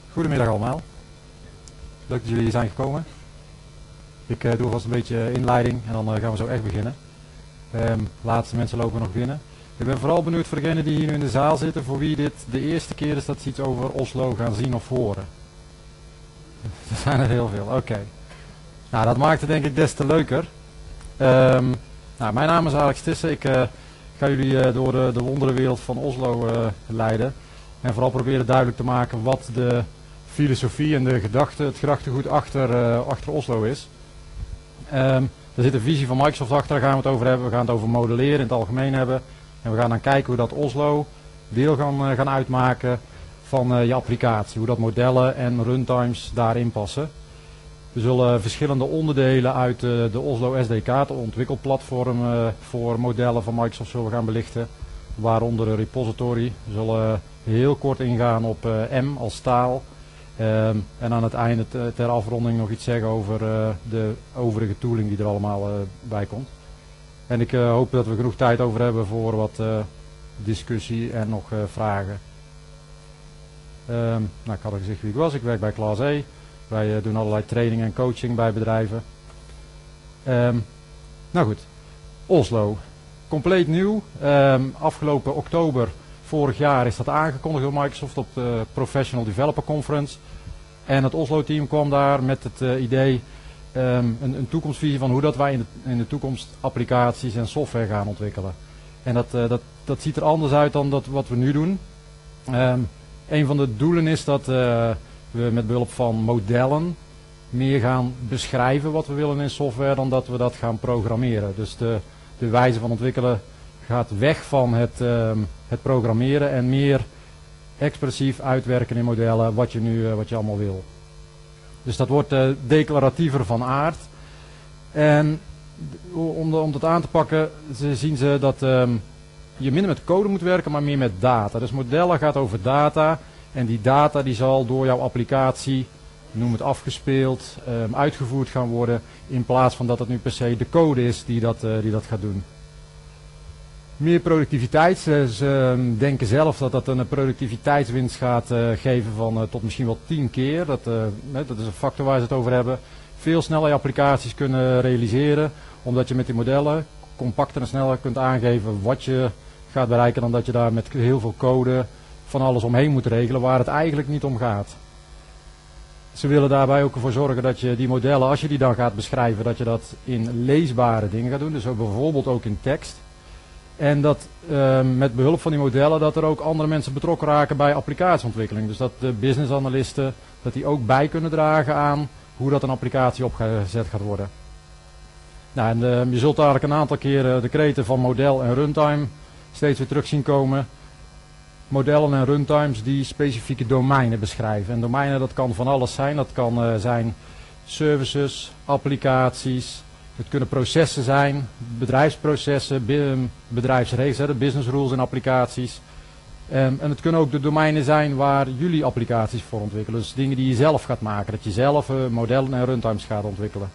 Goedemiddag allemaal. Leuk dat jullie hier zijn gekomen. Ik doe vast een beetje inleiding en dan gaan we zo echt beginnen. Laatste mensen lopen nog binnen. Ik ben vooral benieuwd voor degenen die hier nu in de zaal zitten, voor wie dit de eerste keer is dat ze iets over Oslo gaan zien of horen. Er zijn er heel veel, oké. Nou, dat maakt het denk ik des te leuker. Nou, mijn naam is Alex Tissen. Ik ga jullie door de wonderenwereld van Oslo leiden. En vooral proberen duidelijk te maken wat de filosofie en de gedachte, het gedachtegoed achter Oslo is. Er zit een visie van Microsoft achter, daar gaan we het over hebben. We gaan het over modelleren in het algemeen hebben. En we gaan dan kijken hoe dat Oslo deel gaan uitmaken van je applicatie. Hoe dat modellen en runtimes daarin passen. We zullen verschillende onderdelen uit de Oslo SDK, het ontwikkelplatform voor modellen van Microsoft, zullen we gaan belichten. Waaronder de repository. We zullen heel kort ingaan op M als taal. En aan het einde ter afronding nog iets zeggen over de overige tooling die er allemaal bij komt. En ik hoop dat we genoeg tijd over hebben voor wat discussie en nog vragen. Nou, ik had al gezegd wie ik was. Ik werk bij Class E. Wij doen allerlei training en coaching bij bedrijven. Nou goed, Oslo. Compleet nieuw. Afgelopen oktober vorig jaar is dat aangekondigd door Microsoft op de Professional Developer Conference. En het Oslo team kwam daar met het idee, een toekomstvisie van hoe dat wij in de toekomst applicaties en software gaan ontwikkelen. En dat ziet er anders uit dan wat we nu doen. Een van de doelen is dat we met behulp van modellen meer gaan beschrijven wat we willen in software dan dat we dat gaan programmeren. Dus de wijze van ontwikkelen gaat weg van het programmeren en meer expressief uitwerken in modellen wat je allemaal wil. Dus dat wordt declaratiever van aard. En om dat aan te pakken zien ze dat je minder met code moet werken, maar meer met data. Dus modellen gaat over data en die data die zal door jouw applicatie, noem het afgespeeld, uitgevoerd gaan worden, in plaats van dat het nu per se de code is die dat gaat doen. Meer productiviteit. Ze denken zelf dat dat een productiviteitswinst gaat geven van tot misschien wel 10 keer. Dat is een factor waar ze het over hebben. Veel sneller je applicaties kunnen realiseren, omdat je met die modellen compacter en sneller kunt aangeven wat je gaat bereiken dan dat je daar met heel veel code van alles omheen moet regelen waar het eigenlijk niet om gaat. Ze willen daarbij ook ervoor zorgen dat je die modellen, als je die dan gaat beschrijven, dat je dat in leesbare dingen gaat doen. Dus ook bijvoorbeeld ook in tekst. En dat met behulp van die modellen dat er ook andere mensen betrokken raken bij applicatieontwikkeling. Dus dat de business analisten dat die ook bij kunnen dragen aan hoe dat een applicatie opgezet gaat worden. Nou, en je zult eigenlijk een aantal keren de kreten van model en runtime steeds weer terug zien komen. Modellen en runtimes die specifieke domeinen beschrijven. En domeinen, dat kan van alles zijn. Dat kan zijn services, applicaties. Het kunnen processen zijn, bedrijfsprocessen, bedrijfsregels, de business rules en applicaties. En het kunnen ook de domeinen zijn waar jullie applicaties voor ontwikkelen. Dus dingen die je zelf gaat maken. Dat je zelf modellen en runtimes gaat ontwikkelen.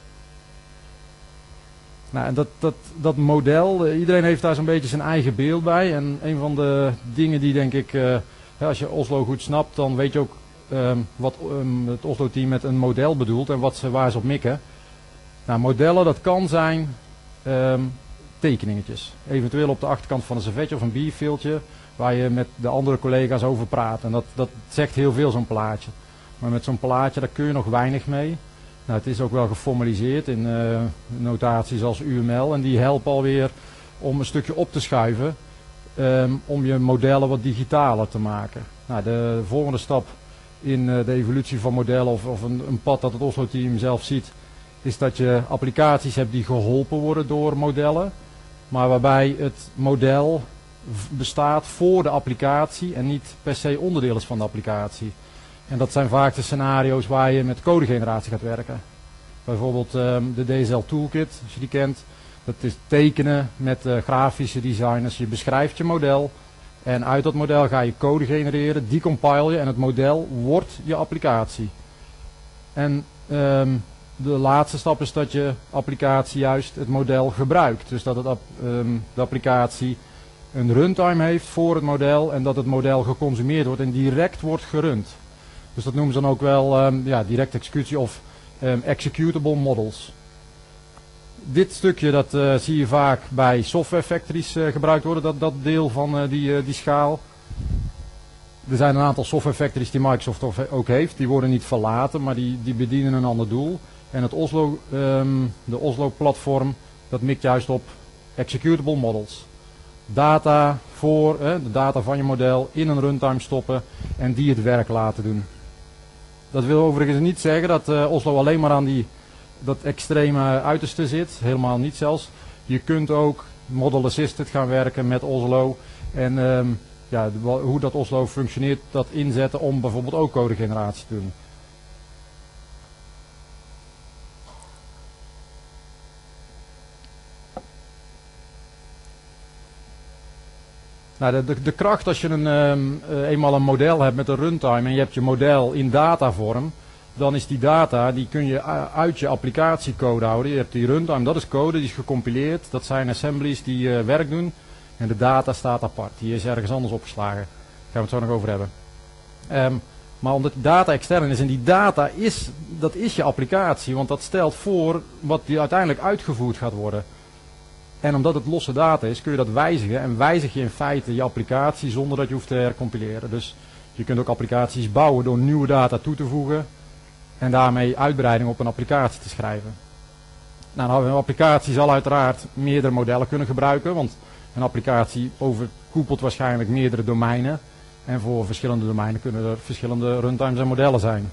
Nou, en dat model, iedereen heeft daar zo'n beetje zijn eigen beeld bij. En een van de dingen die denk ik, als je Oslo goed snapt, dan weet je ook wat het Oslo team met een model bedoelt en waar ze op mikken. Nou, modellen, dat kan zijn tekeningetjes. Eventueel op de achterkant van een servetje of een bierveeltje waar je met de andere collega's over praat. En dat zegt heel veel, zo'n plaatje. Maar met zo'n plaatje, daar kun je nog weinig mee. Nou, het is ook wel geformaliseerd in notaties als UML. En die helpen alweer om een stukje op te schuiven. Om je modellen wat digitaler te maken. Nou, de volgende stap in de evolutie van modellen of een pad dat het Oslo team zelf ziet, is dat je applicaties hebt die geholpen worden door modellen. Maar waarbij het model bestaat voor de applicatie en niet per se onderdeel is van de applicatie. En dat zijn vaak de scenario's waar je met codegeneratie gaat werken. Bijvoorbeeld de DSL Toolkit, als je die kent. Dat is tekenen met grafische designers. Je beschrijft je model en uit dat model ga je code genereren, die compile je en het model wordt je applicatie. En de laatste stap is dat je applicatie juist het model gebruikt. Dus dat de applicatie een runtime heeft voor het model en dat het model geconsumeerd wordt en direct wordt gerund. Dus dat noemen ze dan ook wel direct executie of executable models. Dit stukje dat zie je vaak bij software factories gebruikt worden, dat deel van die schaal. Er zijn een aantal software factories die Microsoft ook heeft. Die worden niet verlaten, maar die bedienen een ander doel. En het de Oslo platform, dat mikt juist op executable models. Data de data van je model in een runtime stoppen en die het werk laten doen. Dat wil overigens niet zeggen dat Oslo alleen maar aan dat extreme uiterste zit. Helemaal niet zelfs. Je kunt ook model assisted gaan werken met Oslo. En hoe dat Oslo functioneert, dat inzetten om bijvoorbeeld ook codegeneratie te doen. Nou, de kracht als je eenmaal een model hebt met een runtime en je hebt je model in datavorm, dan is die data, die kun je uit je applicatiecode houden. Je hebt die runtime, dat is code, die is gecompileerd. Dat zijn assemblies die werk doen. En de data staat apart. Die is ergens anders opgeslagen. Daar gaan we het zo nog over hebben. Maar omdat die data extern is en die data dat is je applicatie. Want dat stelt voor wat die uiteindelijk uitgevoerd gaat worden. En omdat het losse data is, kun je dat wijzigen. En wijzig je in feite je applicatie zonder dat je hoeft te hercompileren. Dus je kunt ook applicaties bouwen door nieuwe data toe te voegen. En daarmee uitbreiding op een applicatie te schrijven. Nou, een applicatie zal uiteraard meerdere modellen kunnen gebruiken. Want een applicatie overkoepelt waarschijnlijk meerdere domeinen. En voor verschillende domeinen kunnen er verschillende runtimes en modellen zijn.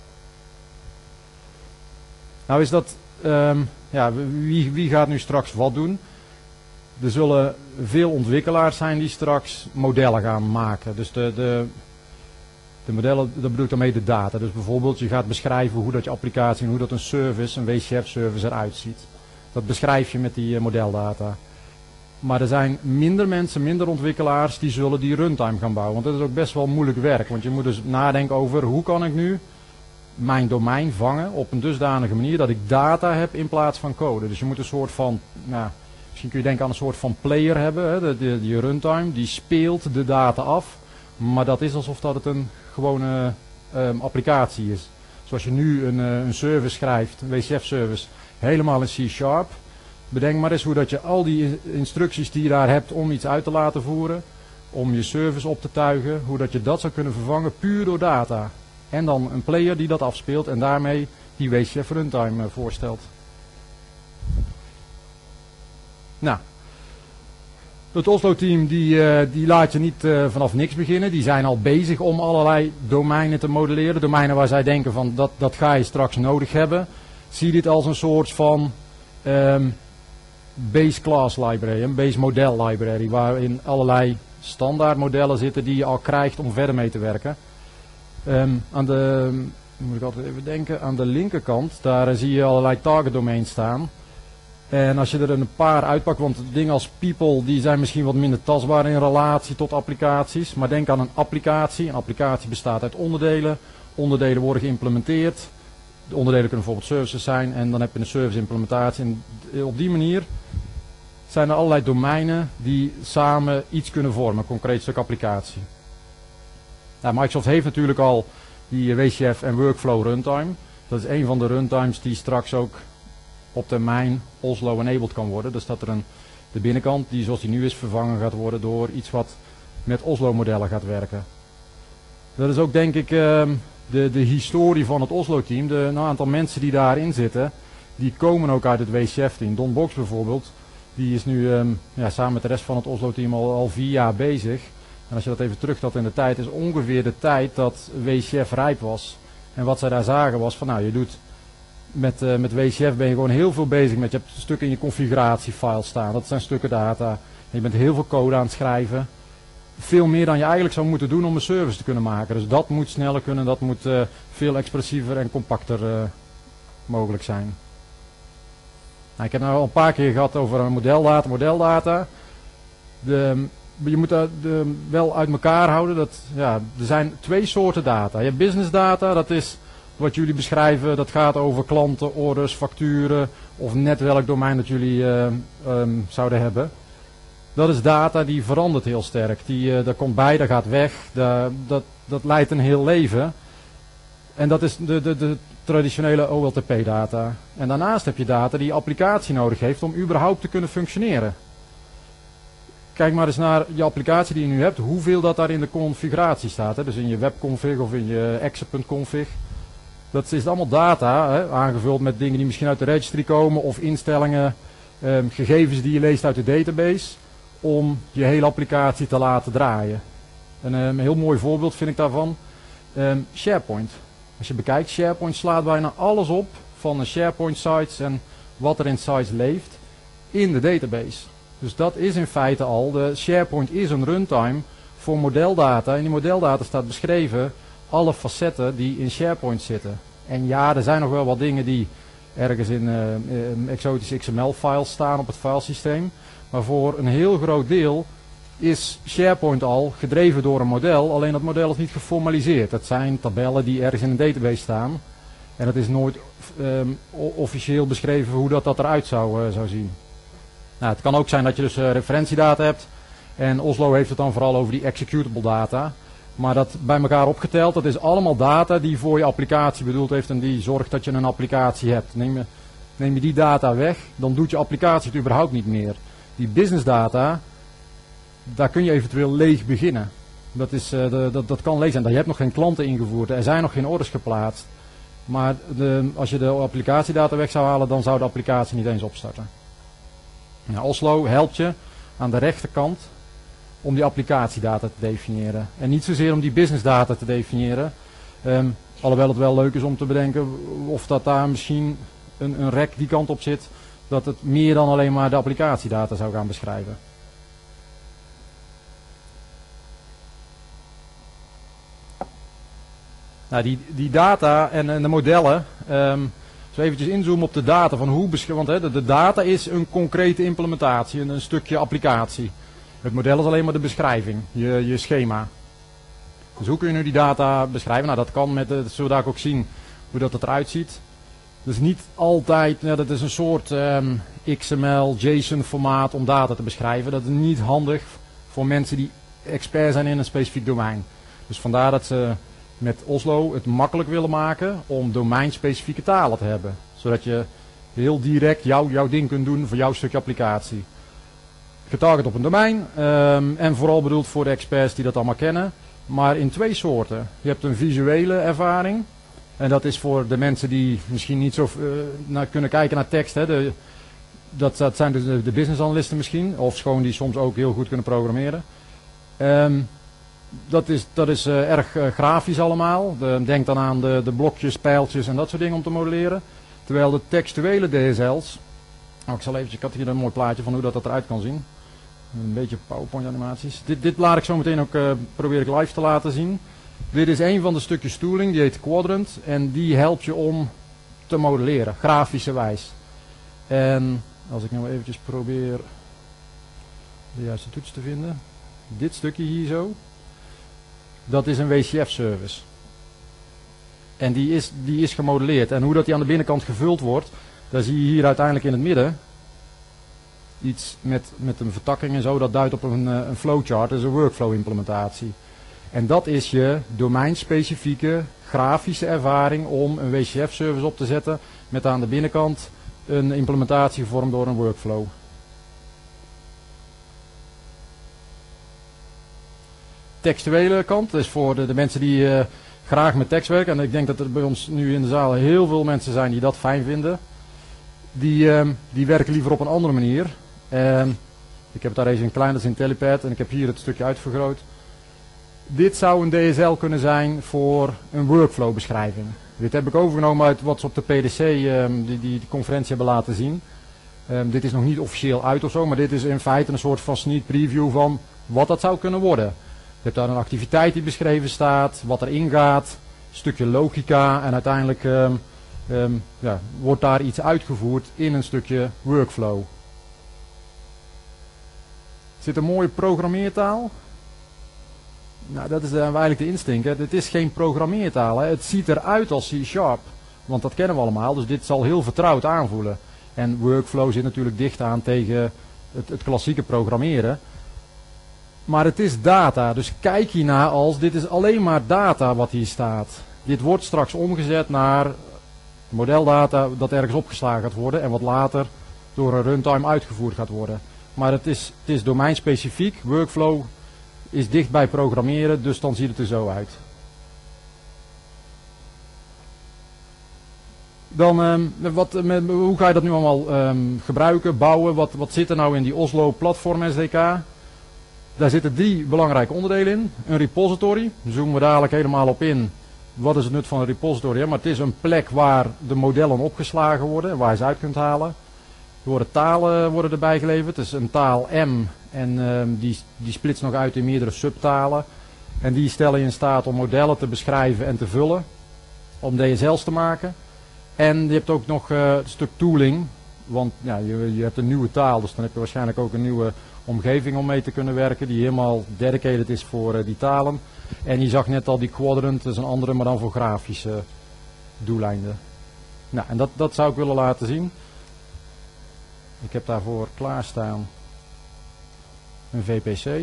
Nou is dat, wie gaat nu straks wat doen? Er zullen veel ontwikkelaars zijn die straks modellen gaan maken. Dus de modellen, dat bedoel ik daarmee de data. Dus bijvoorbeeld je gaat beschrijven hoe dat je applicatie en hoe dat een service, een WCF-service eruit ziet. Dat beschrijf je met die modeldata. Maar er zijn minder mensen, minder ontwikkelaars die zullen die runtime gaan bouwen. Want dat is ook best wel moeilijk werk. Want je moet dus nadenken over hoe kan ik nu mijn domein vangen op een dusdanige manier dat ik data heb in plaats van code. Dus je moet een soort van, misschien kun je denken aan een soort van player hebben. Hè, die runtime, die speelt de data af. Maar dat is alsof dat het een gewone applicatie is. Zoals je nu een service schrijft, een WCF-service, helemaal in C#. Bedenk maar eens hoe dat je al die instructies die je daar hebt om iets uit te laten voeren, om je service op te tuigen, hoe dat je dat zou kunnen vervangen puur door data. En dan een player die dat afspeelt en daarmee die WCF runtime voorstelt. Nou, het Oslo-team die laat je niet vanaf niks beginnen. Die zijn al bezig om allerlei domeinen te modelleren. Domeinen waar zij denken van dat ga je straks nodig hebben. Zie dit als een soort van base class library, een base model library. Waarin allerlei standaard modellen zitten die je al krijgt om verder mee te werken. Moet ik altijd even denken, aan de linkerkant, daar zie je allerlei target domains staan. En als je er een paar uitpakt, want dingen als people die zijn misschien wat minder tastbaar in relatie tot applicaties. Maar denk aan een applicatie. Een applicatie bestaat uit onderdelen. Onderdelen worden geïmplementeerd. De onderdelen kunnen bijvoorbeeld services zijn en dan heb je een service implementatie. En op die manier zijn er allerlei domeinen die samen iets kunnen vormen, een concreet stuk applicatie. Nou, Microsoft heeft natuurlijk al die WCF en Workflow runtime. Dat is een van de runtimes die straks ook op termijn Oslo enabled kan worden. Dus dat er de binnenkant, die zoals die nu is, vervangen gaat worden door iets wat met Oslo modellen gaat werken. Dat is ook denk ik de historie van het Oslo team. Een aantal mensen die daarin zitten, die komen ook uit het WCF team. Don Box bijvoorbeeld, die is nu samen met de rest van het Oslo team al 4 jaar bezig. En als je dat even terugtelt in de tijd, is ongeveer de tijd dat WCF rijp was. En wat zij daar zagen was van nou, je doet met WCF ben je gewoon heel veel bezig met, je hebt stukken in je configuratiefile staan, dat zijn stukken data. En je bent heel veel code aan het schrijven. Veel meer dan je eigenlijk zou moeten doen om een service te kunnen maken. Dus dat moet sneller kunnen, dat moet veel expressiever en compacter mogelijk zijn. Nou, ik heb nou al een paar keer gehad over modeldata. Je moet dat wel uit elkaar houden. Er zijn 2 soorten data. Je hebt business data, dat is wat jullie beschrijven, dat gaat over klanten, orders, facturen of net welk domein dat jullie zouden hebben. Dat is data die verandert heel sterk. Dat komt bij, dat gaat weg, dat leidt een heel leven. En dat is de traditionele OLTP-data. En daarnaast heb je data die je applicatie nodig heeft om überhaupt te kunnen functioneren. Kijk maar eens naar je applicatie die je nu hebt, hoeveel dat daar in de configuratie staat. Hè? Dus in je webconfig of in je exe.config. Dat is allemaal data, hè? Aangevuld met dingen die misschien uit de registry komen of instellingen, gegevens die je leest uit de database, om je hele applicatie te laten draaien. Een heel mooi voorbeeld vind ik daarvan, SharePoint. Als je bekijkt, SharePoint slaat bijna alles op van de SharePoint sites en wat er in sites leeft in de database. Dus dat is in feite al, de SharePoint is een runtime voor modeldata. In die modeldata staat beschreven alle facetten die in SharePoint zitten. En ja, er zijn nog wel wat dingen die ergens in exotische XML-files staan op het filesysteem. Maar voor een heel groot deel is SharePoint al gedreven door een model, alleen dat model is niet geformaliseerd. Het zijn tabellen die ergens in een database staan. En het is nooit officieel beschreven hoe dat eruit zou zien. Nou, het kan ook zijn dat je dus referentiedata hebt. En Oslo heeft het dan vooral over die executable data. Maar dat bij elkaar opgeteld, dat is allemaal data die voor je applicatie bedoeld heeft en die zorgt dat je een applicatie hebt. Neem je die data weg, dan doet je applicatie het überhaupt niet meer. Die business data, daar kun je eventueel leeg beginnen. Dat kan leeg zijn. Je hebt nog geen klanten ingevoerd, er zijn nog geen orders geplaatst. Maar als je de applicatiedata weg zou halen, dan zou de applicatie niet eens opstarten. Nou, Oslo helpt je aan de rechterkant om die applicatiedata te definiëren. En niet zozeer om die businessdata te definiëren. Alhoewel het wel leuk is om te bedenken of dat daar misschien een rek die kant op zit, dat het meer dan alleen maar de applicatiedata zou gaan beschrijven. Nou, die data en de modellen, zo eventjes inzoomen op de data van hoe want de data is een concrete implementatie, een stukje applicatie. Het model is alleen maar de beschrijving, je schema. Dus hoe kun je nu die data beschrijven? Nou, dat kan met, dat zullen we daar ook zien hoe dat eruit ziet. Dus niet altijd, dat is een soort XML, JSON formaat om data te beschrijven. Dat is niet handig voor mensen die expert zijn in een specifiek domein. Dus vandaar dat ze met Oslo het makkelijk willen maken om domeinspecifieke talen te hebben. Zodat je heel direct jouw ding kunt doen voor jouw stukje applicatie. Getarget op een domein en vooral bedoeld voor de experts die dat allemaal kennen. Maar in twee soorten. Je hebt een visuele ervaring. En dat is voor de mensen die misschien niet zo kunnen kijken naar tekst. Hè. Dat zijn dus de business analisten misschien. Of gewoon die soms ook heel goed kunnen programmeren. Dat is erg grafisch allemaal. Denk dan aan de blokjes, pijltjes en dat soort dingen om te modelleren. Terwijl de textuele DSL's. Ik had hier een mooi plaatje van hoe dat eruit kan zien. Een beetje PowerPoint animaties. Dit laat ik zo meteen ook probeer ik live te laten zien. Dit is een van de stukjes tooling, die heet Quadrant. En die helpt je om te modelleren, grafische wijs. En als ik nou eventjes probeer de juiste toets te vinden. Dit stukje hier zo. Dat is een WCF-service. En die is gemodelleerd. En hoe dat die aan de binnenkant gevuld wordt, daar zie je hier uiteindelijk in het midden iets met een vertakking en zo. Dat duidt op een flowchart, dat is een workflow implementatie. En dat is je domeinspecifieke grafische ervaring om een WCF-service op te zetten met aan de binnenkant een implementatie gevormd door een workflow. Textuele kant is voor de mensen die graag met tekst werken. En ik denk dat er bij ons nu in de zaal heel veel mensen zijn die dat fijn vinden. Die werken liever op een andere manier. Ik heb daar even een klein, dat is IntelliPad. En ik heb hier het stukje uitvergroot. Dit zou een DSL kunnen zijn voor een workflow beschrijving. Dit heb ik overgenomen uit wat ze op de PDC die conferentie hebben laten zien. Dit is nog niet officieel uit of zo, maar dit is in feite een soort van sneak preview van wat dat zou kunnen worden. Je hebt daar een activiteit die beschreven staat, wat erin gaat, een stukje logica en uiteindelijk wordt daar iets uitgevoerd in een stukje workflow. Zit een mooie programmeertaal? Nou, dat is eigenlijk de insteek. Hè. Dit is geen programmeertaal. Hè. Het ziet eruit als C#, want dat kennen we allemaal. Dus dit zal heel vertrouwd aanvoelen. En workflow zit natuurlijk dicht aan tegen het klassieke programmeren. Maar het is data. Dus kijk hiernaar als dit is alleen maar data wat hier staat. dit wordt straks omgezet naar modeldata dat ergens opgeslagen gaat worden en wat later door een runtime uitgevoerd gaat worden. Maar het is domeinspecifiek, workflow is dicht bij programmeren, dus dan ziet het er zo uit. Dan, hoe ga je dat nu allemaal gebruiken, bouwen? Wat zit er nou in die Oslo Platform SDK? Daar zitten 3 belangrijke onderdelen in. Een repository, daar zoomen we dadelijk helemaal op in. Wat is het nut van een repository? Maar het is een plek waar de modellen opgeslagen worden, waar je ze uit kunt halen. Er worden talen worden erbij geleverd. Het is een taal M en die splitst nog uit in meerdere subtalen. En die stellen je in staat om modellen te beschrijven en te vullen. Om DSL's te maken. En je hebt ook nog een stuk tooling. Want ja, je hebt een nieuwe taal, dus dan heb je waarschijnlijk ook een nieuwe omgeving om mee te kunnen werken. Die helemaal dedicated is voor die talen. En je zag net al die quadrant, dat is een andere, maar dan voor grafische doeleinden. Nou, en dat zou ik willen laten zien. Ik heb daarvoor klaarstaan een VPC.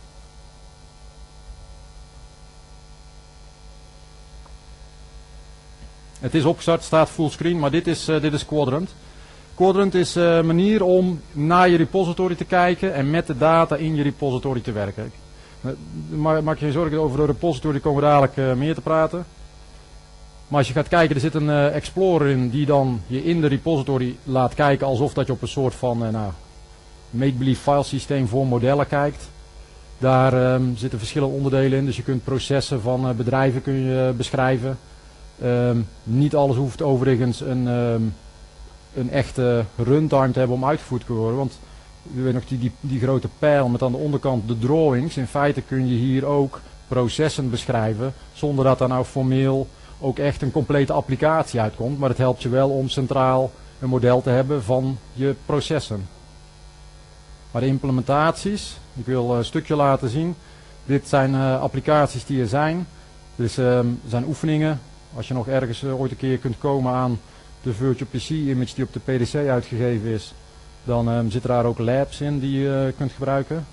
Het is opgestart, staat fullscreen, maar dit is Quadrant. Quadrant is een manier om naar je repository te kijken en met de data in je repository te werken. Maak je zorgen over de repository, komen we dadelijk meer te praten. Maar als je gaat kijken, er zit een explorer in die dan je in de repository laat kijken alsof dat je op een soort van make-believe filesysteem voor modellen kijkt. Daar zitten verschillende onderdelen in, dus je kunt processen van bedrijven kun je beschrijven. Niet alles hoeft overigens een echte runtime te hebben om uitgevoerd te worden. Want je weet nog die grote pijl met aan de onderkant de drawings. In feite kun je hier ook processen beschrijven zonder dat er nou formeel ook echt een complete applicatie uitkomt. Maar het helpt je wel om centraal een model te hebben van je processen. Maar de implementaties, ik wil een stukje laten zien. Dit zijn applicaties die er zijn. Dus er zijn oefeningen. Als je nog ergens ooit een keer kunt komen aan de Virtual PC image die op de PDC uitgegeven is, dan zitten daar ook labs in die je kunt gebruiken.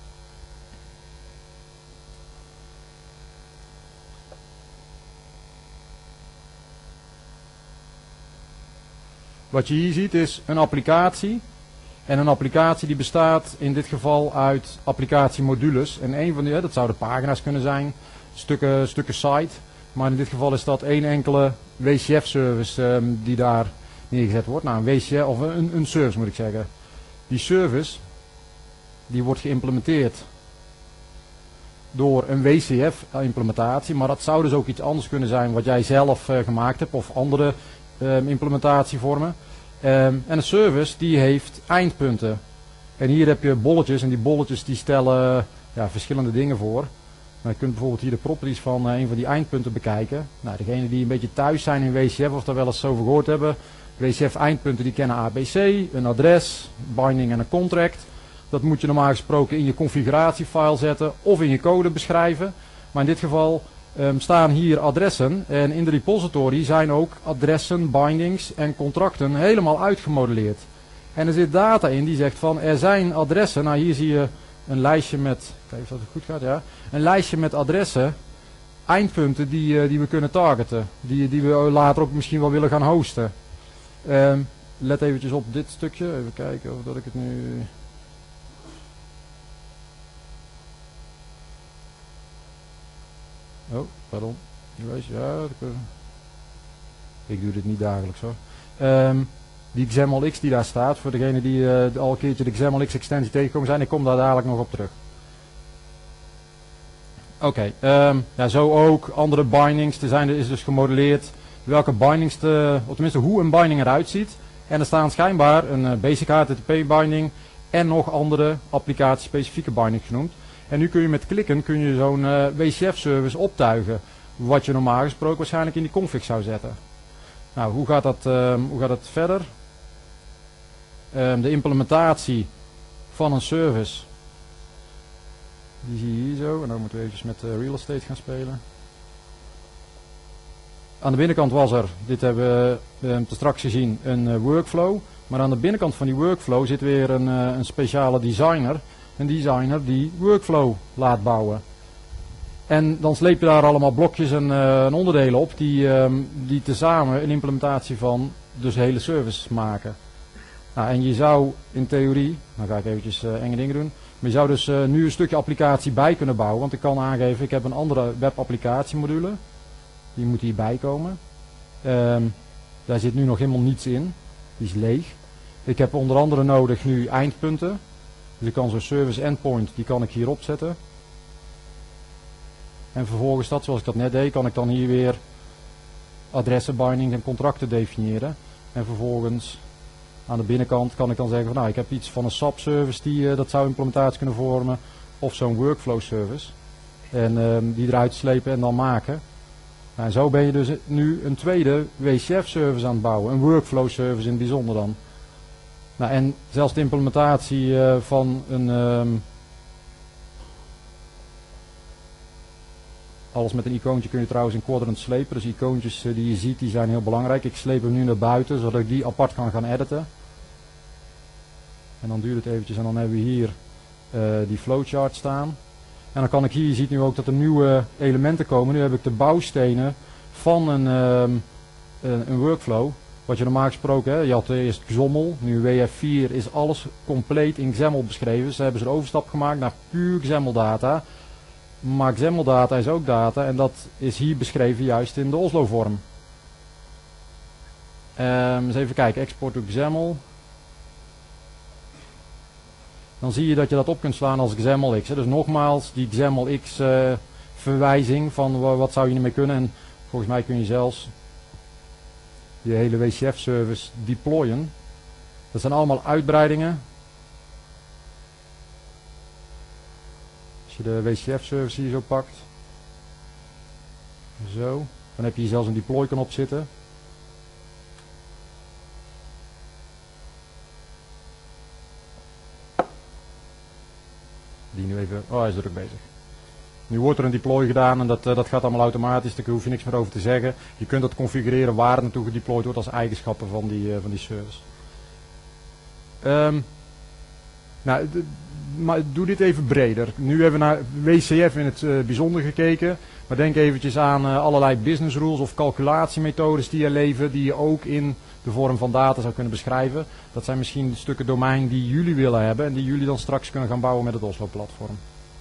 Wat je hier ziet is een applicatie. En een applicatie die bestaat in dit geval uit applicatiemodules. En een van die, dat zouden pagina's kunnen zijn, stukken site. Maar in dit geval is dat één enkele WCF-service die daar neergezet wordt. Nou, een WCF, of een service moet ik zeggen. Die service die wordt geïmplementeerd door een WCF-implementatie. Maar dat zou dus ook iets anders kunnen zijn wat jij zelf gemaakt hebt of andere implementatievormen. En een service die heeft eindpunten. En hier heb je bolletjes en die bolletjes die stellen verschillende dingen voor. Je kunt bijvoorbeeld hier de properties van een van die eindpunten bekijken. Nou, degenen die een beetje thuis zijn in WCF of daar wel eens over gehoord hebben. WCF eindpunten die kennen ABC, een adres, binding en een contract. Dat moet je normaal gesproken in je configuratiefile zetten of in je code beschrijven. Maar in dit geval staan hier adressen en in de repository zijn ook adressen, bindings en contracten helemaal uitgemodelleerd. En er zit data in die zegt van er zijn adressen, nou hier zie je een lijstje met, kijk of dat het goed gaat, ja. Een lijstje met adressen, eindpunten die we kunnen targeten. Die we later ook misschien wel willen gaan hosten. Let eventjes op dit stukje, even kijken of dat ik het nu... Oh, pardon. Ja, ik doe dit niet dagelijks hoor. Die XAML-X die daar staat, voor degenen die al een keertje de XAML-X extensie tegenkomen zijn, ik kom daar dadelijk nog op terug. Oké, zo ook andere bindings. Is dus gemodelleerd welke bindings, of tenminste hoe een binding eruit ziet. En er staan schijnbaar een basic HTTP binding en nog andere applicatie-specifieke bindings genoemd. En nu kun je met klikken zo'n WCF-service optuigen, wat je normaal gesproken waarschijnlijk in die config zou zetten. Nou, hoe gaat dat verder? De implementatie van een service, die zie je hier zo. En dan moeten we even met real estate gaan spelen. Aan de binnenkant was er, dit hebben we te straks gezien, een workflow. Maar aan de binnenkant van die workflow zit weer een speciale designer. Een designer die workflow laat bouwen. En dan sleep je daar allemaal blokjes en onderdelen op die tezamen een implementatie van dus hele service maken. Nou, en je zou in theorie, dan ga ik eventjes enge dingen doen, maar je zou dus nu een stukje applicatie bij kunnen bouwen. Want ik kan aangeven, ik heb een andere webapplicatiemodule. Die moet hierbij komen. Daar zit nu nog helemaal niets in. Die is leeg. Ik heb onder andere nodig nu eindpunten. Dus ik kan zo'n service endpoint, die kan ik hier opzetten. En vervolgens dat, zoals ik dat net deed, kan ik dan hier weer adressen, bindings en contracten definiëren. En vervolgens aan de binnenkant kan ik dan zeggen van nou, ik heb iets van een SAP service die dat zou implementatie kunnen vormen. Of zo'n workflow service. En die eruit slepen en dan maken. Nou, en zo ben je dus nu een tweede WCF service aan het bouwen. Een workflow service in het bijzonder dan. Nou, en zelfs de implementatie van een... alles met een icoontje kun je trouwens in quadrant slepen. Dus icoontjes die je ziet, die zijn heel belangrijk. Ik sleep hem nu naar buiten, zodat ik die apart kan gaan editen. En dan duurt het eventjes en dan hebben we hier die flowchart staan. En dan kan ik hier, je ziet nu ook dat er nieuwe elementen komen. Nu heb ik de bouwstenen van een workflow. Wat je normaal gesproken, hè, je had eerst XOML, nu WF4 is alles compleet in XAML beschreven. Ze hebben ze de overstap gemaakt naar puur XAML data. Maar XAML data is ook data en dat is hier beschreven juist in de Oslo vorm. Dus even kijken, export to XAML. Dan zie je dat je dat op kunt slaan als XAML-X. Dus nogmaals, die XAML-X verwijzing van wat zou je ermee kunnen. En volgens mij kun je zelfs je hele WCF-service deployen. Dat zijn allemaal uitbreidingen. Als je de WCF-service hier zo pakt. Zo. Dan heb je hier zelfs een deploy-knop zitten. Die nu even... Oh, hij is druk bezig. Nu wordt er een deploy gedaan en dat gaat allemaal automatisch. Daar hoef je niks meer over te zeggen. Je kunt dat configureren waar het naartoe gedeployed wordt als eigenschappen van die service. Maar doe dit even breder. Nu hebben we naar WCF in het bijzonder gekeken. Maar denk eventjes aan allerlei business rules of calculatiemethodes die er leven. Die je ook in de vorm van data zou kunnen beschrijven. Dat zijn misschien stukken domein die jullie willen hebben. En die jullie dan straks kunnen gaan bouwen met het Oslo platform.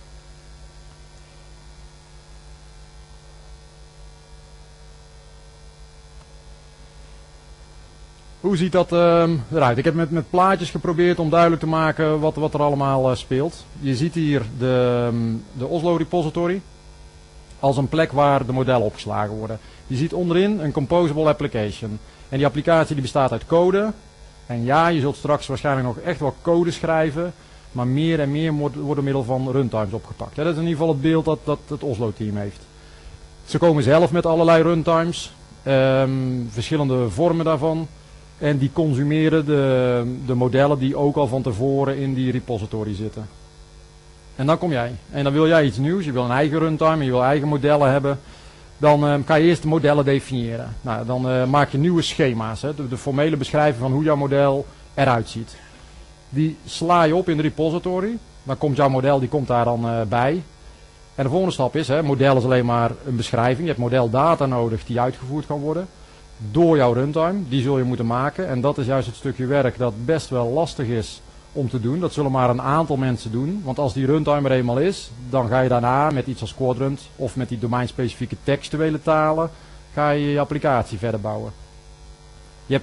Hoe ziet dat eruit? Ik heb met plaatjes geprobeerd om duidelijk te maken wat er allemaal speelt. Je ziet hier de Oslo repository als een plek waar de modellen opgeslagen worden. Je ziet onderin een composable application. En die applicatie die bestaat uit code. En ja, je zult straks waarschijnlijk nog echt wel code schrijven. Maar meer en meer wordt door middel van runtimes opgepakt. Dat is in ieder geval het beeld dat het Oslo team heeft. Ze komen zelf met allerlei runtimes. Verschillende vormen daarvan. En die consumeren de modellen die ook al van tevoren in die repository zitten. En dan kom jij. En dan wil jij iets nieuws. Je wil een eigen runtime. Je wil eigen modellen hebben. Dan kan je eerst de modellen definiëren. Nou, dan maak je nieuwe schema's. Hè, de formele beschrijving van hoe jouw model eruit ziet. Die sla je op in de repository. Dan komt jouw model, die komt daar dan bij. En de volgende stap is, model is alleen maar een beschrijving. Je hebt modeldata nodig die uitgevoerd kan worden. Door jouw runtime. Die zul je moeten maken. En dat is juist het stukje werk dat best wel lastig is om te doen. Dat zullen maar een aantal mensen doen. Want als die runtime er eenmaal is, dan ga je daarna met iets als Quadrant of met die domeinspecifieke textuele talen, ga je je applicatie verder bouwen. Je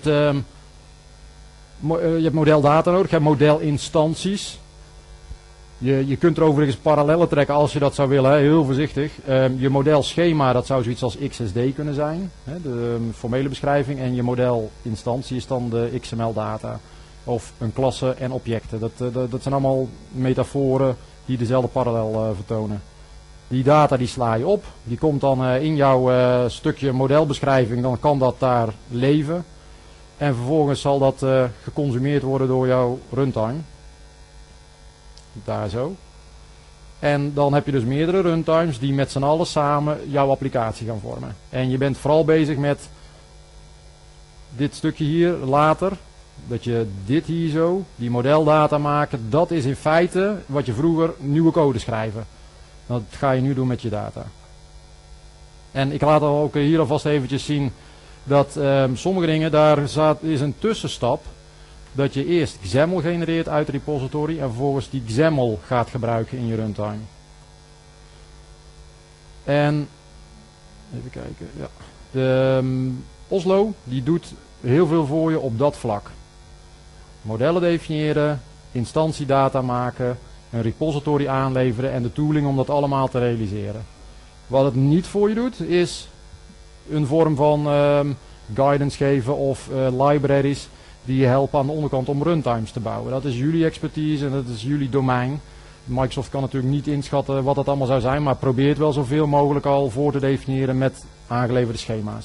hebt modeldata nodig, je hebt modelinstanties. Je kunt er overigens parallellen trekken als je dat zou willen, heel voorzichtig. Je modelschema, dat zou zoiets als XSD kunnen zijn, de formele beschrijving. En je modelinstantie is dan de XML data. Of een klasse en objecten. Dat zijn allemaal metaforen die dezelfde parallel vertonen. Die data die sla je op. Die komt dan in jouw stukje modelbeschrijving. Dan kan dat daar leven. En vervolgens zal dat geconsumeerd worden door jouw runtime. Daar zo. En dan heb je dus meerdere runtimes die met z'n allen samen jouw applicatie gaan vormen. En je bent vooral bezig met dit stukje hier later. Dat je dit hier zo, die modeldata maken, dat is in feite wat je vroeger nieuwe code schrijven. Dat ga je nu doen met je data. En ik laat ook hier alvast eventjes zien dat sommige dingen, is een tussenstap. Dat je eerst XAML genereert uit de repository en vervolgens die XAML gaat gebruiken in je runtime. En, even kijken, ja. De Oslo, die doet heel veel voor je op dat vlak. Modellen definiëren, instantiedata maken, een repository aanleveren en de tooling om dat allemaal te realiseren. Wat het niet voor je doet, is een vorm van guidance geven of libraries die je helpen aan de onderkant om runtimes te bouwen. Dat is jullie expertise en dat is jullie domein. Microsoft kan natuurlijk niet inschatten wat dat allemaal zou zijn, maar probeert wel zoveel mogelijk al voor te definiëren met aangeleverde schema's.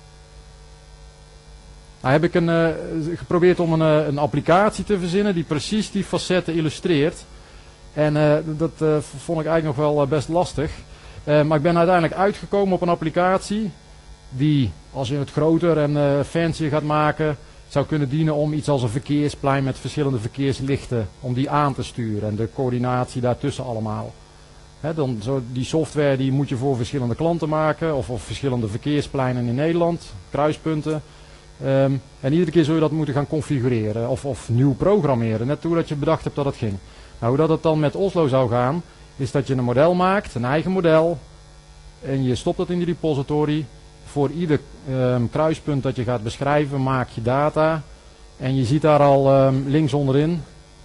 Nou heb ik geprobeerd om een applicatie te verzinnen die precies die facetten illustreert. En dat vond ik eigenlijk nog wel best lastig. Maar ik ben uiteindelijk uitgekomen op een applicatie die, als je het groter en fancier gaat maken, zou kunnen dienen om iets als een verkeersplein met verschillende verkeerslichten, om die aan te sturen en de coördinatie daartussen allemaal. Die software die moet je voor verschillende klanten maken of verschillende verkeerspleinen in Nederland, kruispunten. En iedere keer zul je dat moeten gaan configureren of nieuw programmeren, net hoe dat je bedacht hebt dat het ging. Nou, hoe dat het dan met Oslo zou gaan, is dat je een model maakt, een eigen model, en je stopt dat in die repository. Voor ieder kruispunt dat je gaat beschrijven, maak je data. En je ziet daar al links onderin,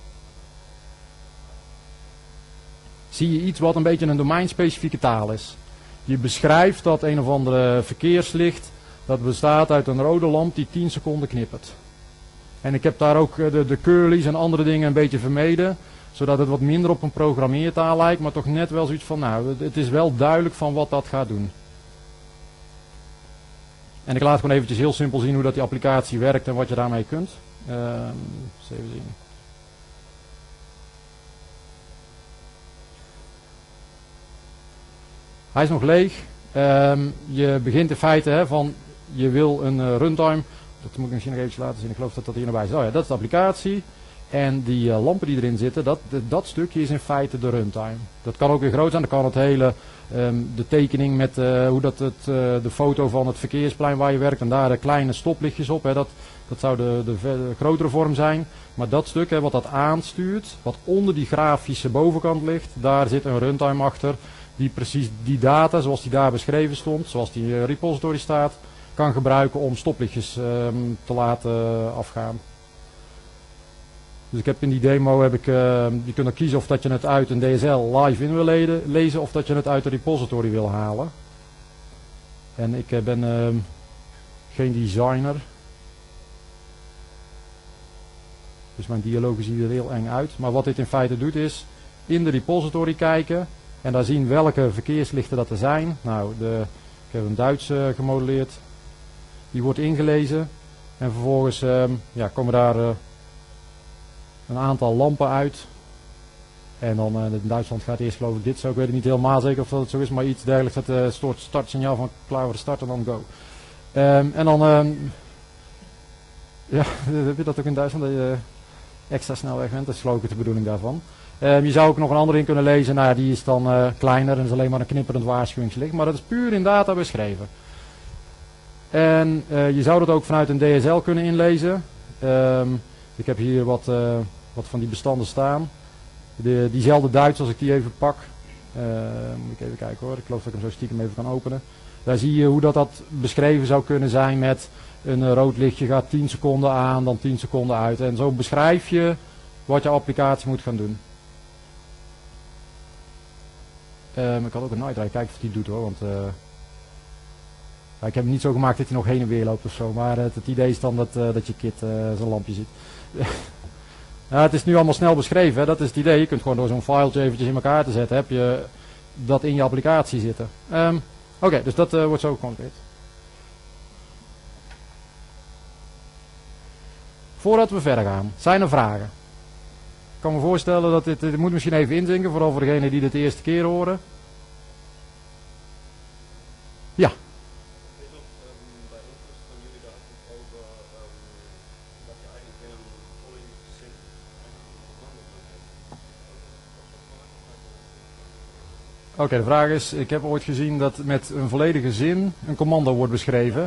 zie je iets wat een beetje een domeinspecifieke taal is. Je beschrijft dat een of andere verkeerslicht, dat bestaat uit een rode lamp die 10 seconden knippert. En ik heb daar ook de curly's en andere dingen een beetje vermeden, zodat het wat minder op een programmeertaal lijkt, maar toch net wel zoiets van, nou, het is wel duidelijk van wat dat gaat doen. En ik laat gewoon eventjes heel simpel zien hoe dat die applicatie werkt en wat je daarmee kunt. Eens even zien. Hij is nog leeg. Je begint in feite van, je wil een runtime. Dat moet ik misschien nog even laten zien. Ik geloof dat dat hier nog bij is. Oh ja, dat is de applicatie. En die lampen die erin zitten, dat stukje is in feite de runtime. Dat kan ook weer groot zijn. Dan kan het hele, de tekening met hoe dat de foto van het verkeersplein waar je werkt. En daar de kleine stoplichtjes op. Dat zou de grotere vorm zijn. Maar dat stuk wat dat aanstuurt, wat onder die grafische bovenkant ligt, daar zit een runtime achter. Die precies die data, zoals die daar beschreven stond, zoals die repository staat, kan gebruiken om stoplichtjes te laten afgaan. Dus ik heb in die demo, je kunt ook kiezen of dat je het uit een DSL live in wil lezen of dat je het uit de repository wil halen. En ik ben geen designer. Dus mijn dialoog ziet er heel eng uit. Maar wat dit in feite doet is in de repository kijken en daar zien welke verkeerslichten dat er zijn. Nou, ik heb een Duits gemodelleerd. Die wordt ingelezen en vervolgens komen daar een aantal lampen uit. En dan in Duitsland gaat eerst geloof ik dit zo. Ik weet het niet helemaal zeker of dat het zo is, maar iets dergelijks. Dat soort startsignaal van klaar voor de start en dan go. En dan heb je dat ook in Duitsland, dat je extra snel weg bent. Dat is geloof ik de bedoeling daarvan. Je zou ook nog een andere in kunnen lezen. Nou ja, die is dan kleiner en is alleen maar een knipperend waarschuwingslicht. Maar dat is puur in data beschreven. En je zou dat ook vanuit een DSL kunnen inlezen. Ik heb hier wat van die bestanden staan. Diezelfde Duits, als ik die even pak. Moet ik even kijken hoor. Ik geloof dat ik hem zo stiekem even kan openen. Daar zie je hoe dat beschreven zou kunnen zijn met een rood lichtje gaat 10 seconden aan, dan 10 seconden uit. En zo beschrijf je wat je applicatie moet gaan doen. Ik had ook een Night Ray, kijken of die doet hoor. Want ik heb hem niet zo gemaakt dat hij nog heen en weer loopt of zo. Maar het idee is dan dat je kit zo'n lampje ziet. Ja, het is nu allemaal snel beschreven, hè? Dat is het idee. Je kunt gewoon door zo'n filetje eventjes in elkaar te zetten, heb je dat in je applicatie zitten. Oké, dus dat wordt zo concreet. Voordat we verder gaan, zijn er vragen? Ik kan me voorstellen dat dit moet misschien even inzinken, vooral voor degenen die dit de eerste keer horen. Ja. Oké, de vraag is, ik heb ooit gezien dat met een volledige zin een commando wordt beschreven.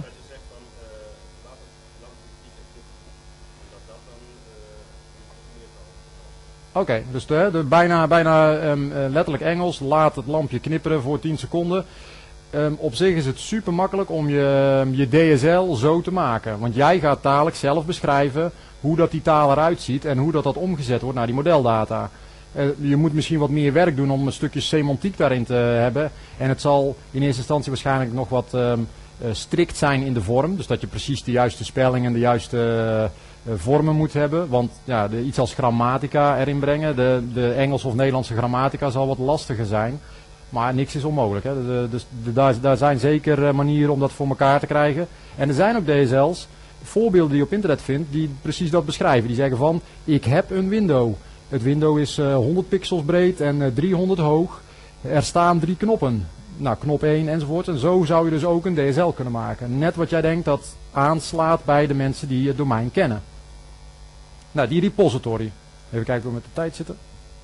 Oké, dus bijna letterlijk Engels, laat het lampje knipperen voor 10 seconden. Op zich is het super makkelijk om je DSL zo te maken. Want jij gaat dadelijk zelf beschrijven hoe dat die taal eruit ziet en hoe dat omgezet wordt naar die modeldata. Je moet misschien wat meer werk doen om een stukje semantiek daarin te hebben. En het zal in eerste instantie waarschijnlijk nog wat strikt zijn in de vorm. Dus dat je precies de juiste spelling en de juiste vormen moet hebben. Want ja, iets als grammatica erin brengen, de Engelse of Nederlandse grammatica zal wat lastiger zijn. Maar niks is onmogelijk. Hè. Daar zijn zeker manieren om dat voor elkaar te krijgen. En er zijn ook DSL's, voorbeelden die je op internet vindt, die precies dat beschrijven. Die zeggen van, ik heb een window. Het window is 100 pixels breed en 300 hoog. Er staan 3 knoppen. Nou, knop 1 enzovoort. En zo zou je dus ook een DSL kunnen maken. Net wat jij denkt dat aanslaat bij de mensen die het domein kennen. Nou, die repository. Even kijken hoe we met de tijd zitten.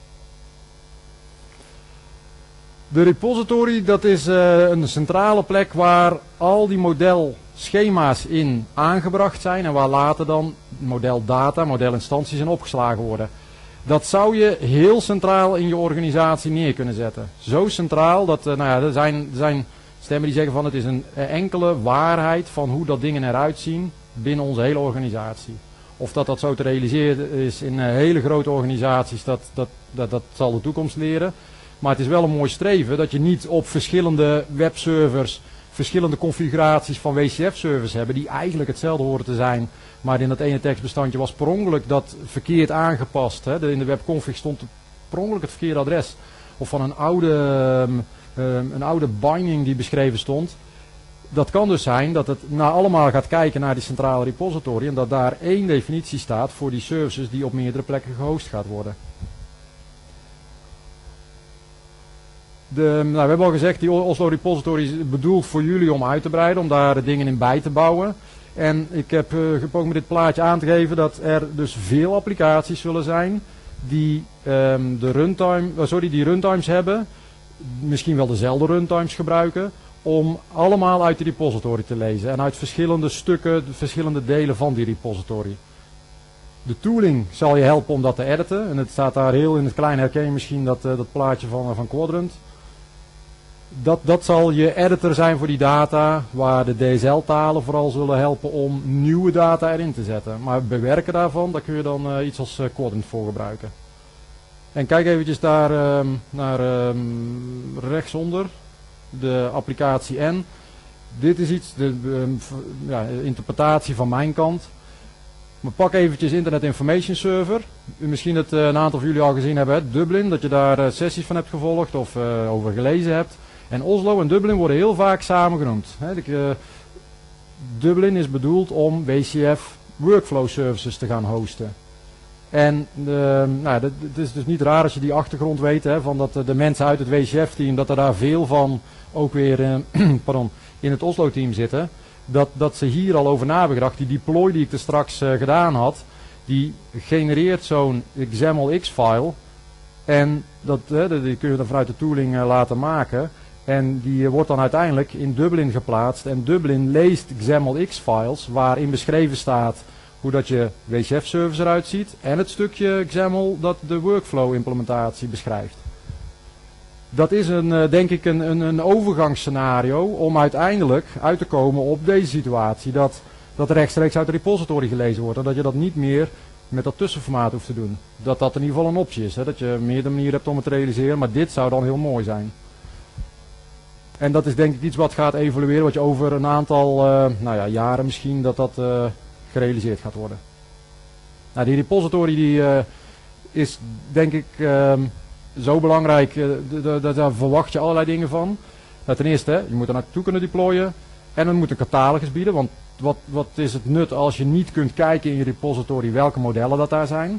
De repository, dat is een centrale plek waar al die modelschema's in aangebracht zijn en waar later dan modeldata, modelinstanties in opgeslagen worden. Dat zou je heel centraal in je organisatie neer kunnen zetten. Zo centraal dat er zijn stemmen die zeggen van het is een enkele waarheid van hoe dat dingen eruit zien binnen onze hele organisatie. Of dat zo te realiseren is in hele grote organisaties, dat zal de toekomst leren. Maar het is wel een mooi streven dat je niet op verschillende webservers verschillende configuraties van WCF-servers hebben die eigenlijk hetzelfde horen te zijn. Maar in dat ene tekstbestandje was per ongeluk dat verkeerd aangepast. Hè. In de webconfig stond per ongeluk het verkeerde adres. Of van een oude binding die beschreven stond. Dat kan dus zijn dat het allemaal gaat kijken naar die centrale repository en dat daar één definitie staat voor die services die op meerdere plekken gehost gaat worden. We hebben al gezegd, die Oslo Repository is bedoeld voor jullie om uit te breiden, om daar dingen in bij te bouwen. En ik heb gepoogd met dit plaatje aan te geven dat er dus veel applicaties zullen zijn die die runtimes hebben, misschien wel dezelfde runtimes gebruiken, om allemaal uit de repository te lezen en uit verschillende stukken, verschillende delen van die repository. De tooling zal je helpen om dat te editen en het staat daar heel in het klein, herken je misschien dat plaatje van Quadrant. Dat zal je editor zijn voor die data, waar de DSL-talen vooral zullen helpen om nieuwe data erin te zetten. Maar het bewerken daarvan, daar kun je dan iets als Quadrant voor gebruiken. En kijk eventjes daar naar rechtsonder, de applicatie N. Dit is iets, de interpretatie van mijn kant. Maar pak eventjes Internet Information Server. Misschien dat een aantal van jullie al gezien hebben, hè? Dublin, dat je daar sessies van hebt gevolgd of over gelezen hebt. En Oslo en Dublin worden heel vaak samen genoemd. Dublin is bedoeld om WCF workflow services te gaan hosten. En het is dus niet raar als je die achtergrond weet, hè, van dat de mensen uit het WCF-team, dat er daar veel van ook weer in het Oslo-team zitten. Dat ze hier al over na hebben gedacht. Die deploy die ik er straks gedaan had, die genereert zo'n XAML X-file. En die kun je dan vanuit de tooling laten maken. En die wordt dan uiteindelijk in Dublin geplaatst. En Dublin leest XAML X-files waarin beschreven staat hoe dat je WCF-service eruit ziet. En het stukje XAML dat de workflow implementatie beschrijft. Dat is denk ik een overgangsscenario om uiteindelijk uit te komen op deze situatie. Dat rechtstreeks uit de repository gelezen wordt. En dat je dat niet meer met dat tussenformaat hoeft te doen. Dat in ieder geval een optie is. Hè? Dat je meerdere manieren hebt om het te realiseren. Maar dit zou dan heel mooi zijn. En dat is denk ik iets wat gaat evolueren. Wat je over een aantal jaren misschien dat gerealiseerd gaat worden. Nou, die repository die is denk ik zo belangrijk. Daar verwacht je allerlei dingen van. Ten eerste, je moet er naartoe kunnen deployen. En het moet een catalogus bieden. Want wat is het nut als je niet kunt kijken in je repository welke modellen dat daar zijn.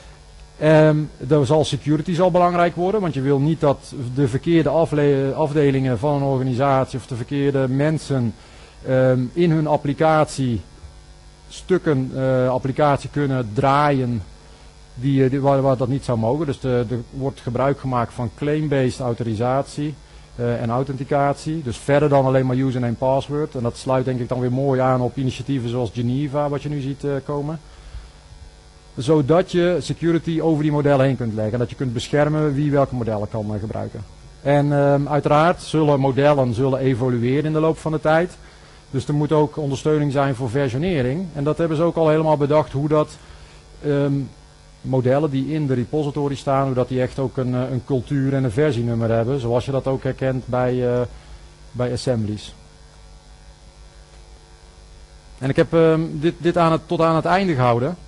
Security zal belangrijk worden, want je wil niet dat de verkeerde afdelingen van een organisatie of de verkeerde mensen in hun applicatie stukken applicatie kunnen draaien waar dat niet zou mogen. Dus er wordt gebruik gemaakt van claim-based autorisatie. en authenticatie. Dus verder dan alleen maar username password. En dat sluit denk ik dan weer mooi aan op initiatieven zoals Geneva, wat je nu ziet komen. Zodat je security over die modellen heen kunt leggen. Dat je kunt beschermen wie welke modellen kan gebruiken. En uiteraard zullen modellen evolueren in de loop van de tijd. Dus er moet ook ondersteuning zijn voor versionering. En dat hebben ze ook al helemaal bedacht hoe dat modellen die in de repository staan, hoe dat die echt ook een cultuur en een versienummer hebben. Zoals je dat ook herkent bij assemblies. En ik heb dit tot aan het einde gehouden.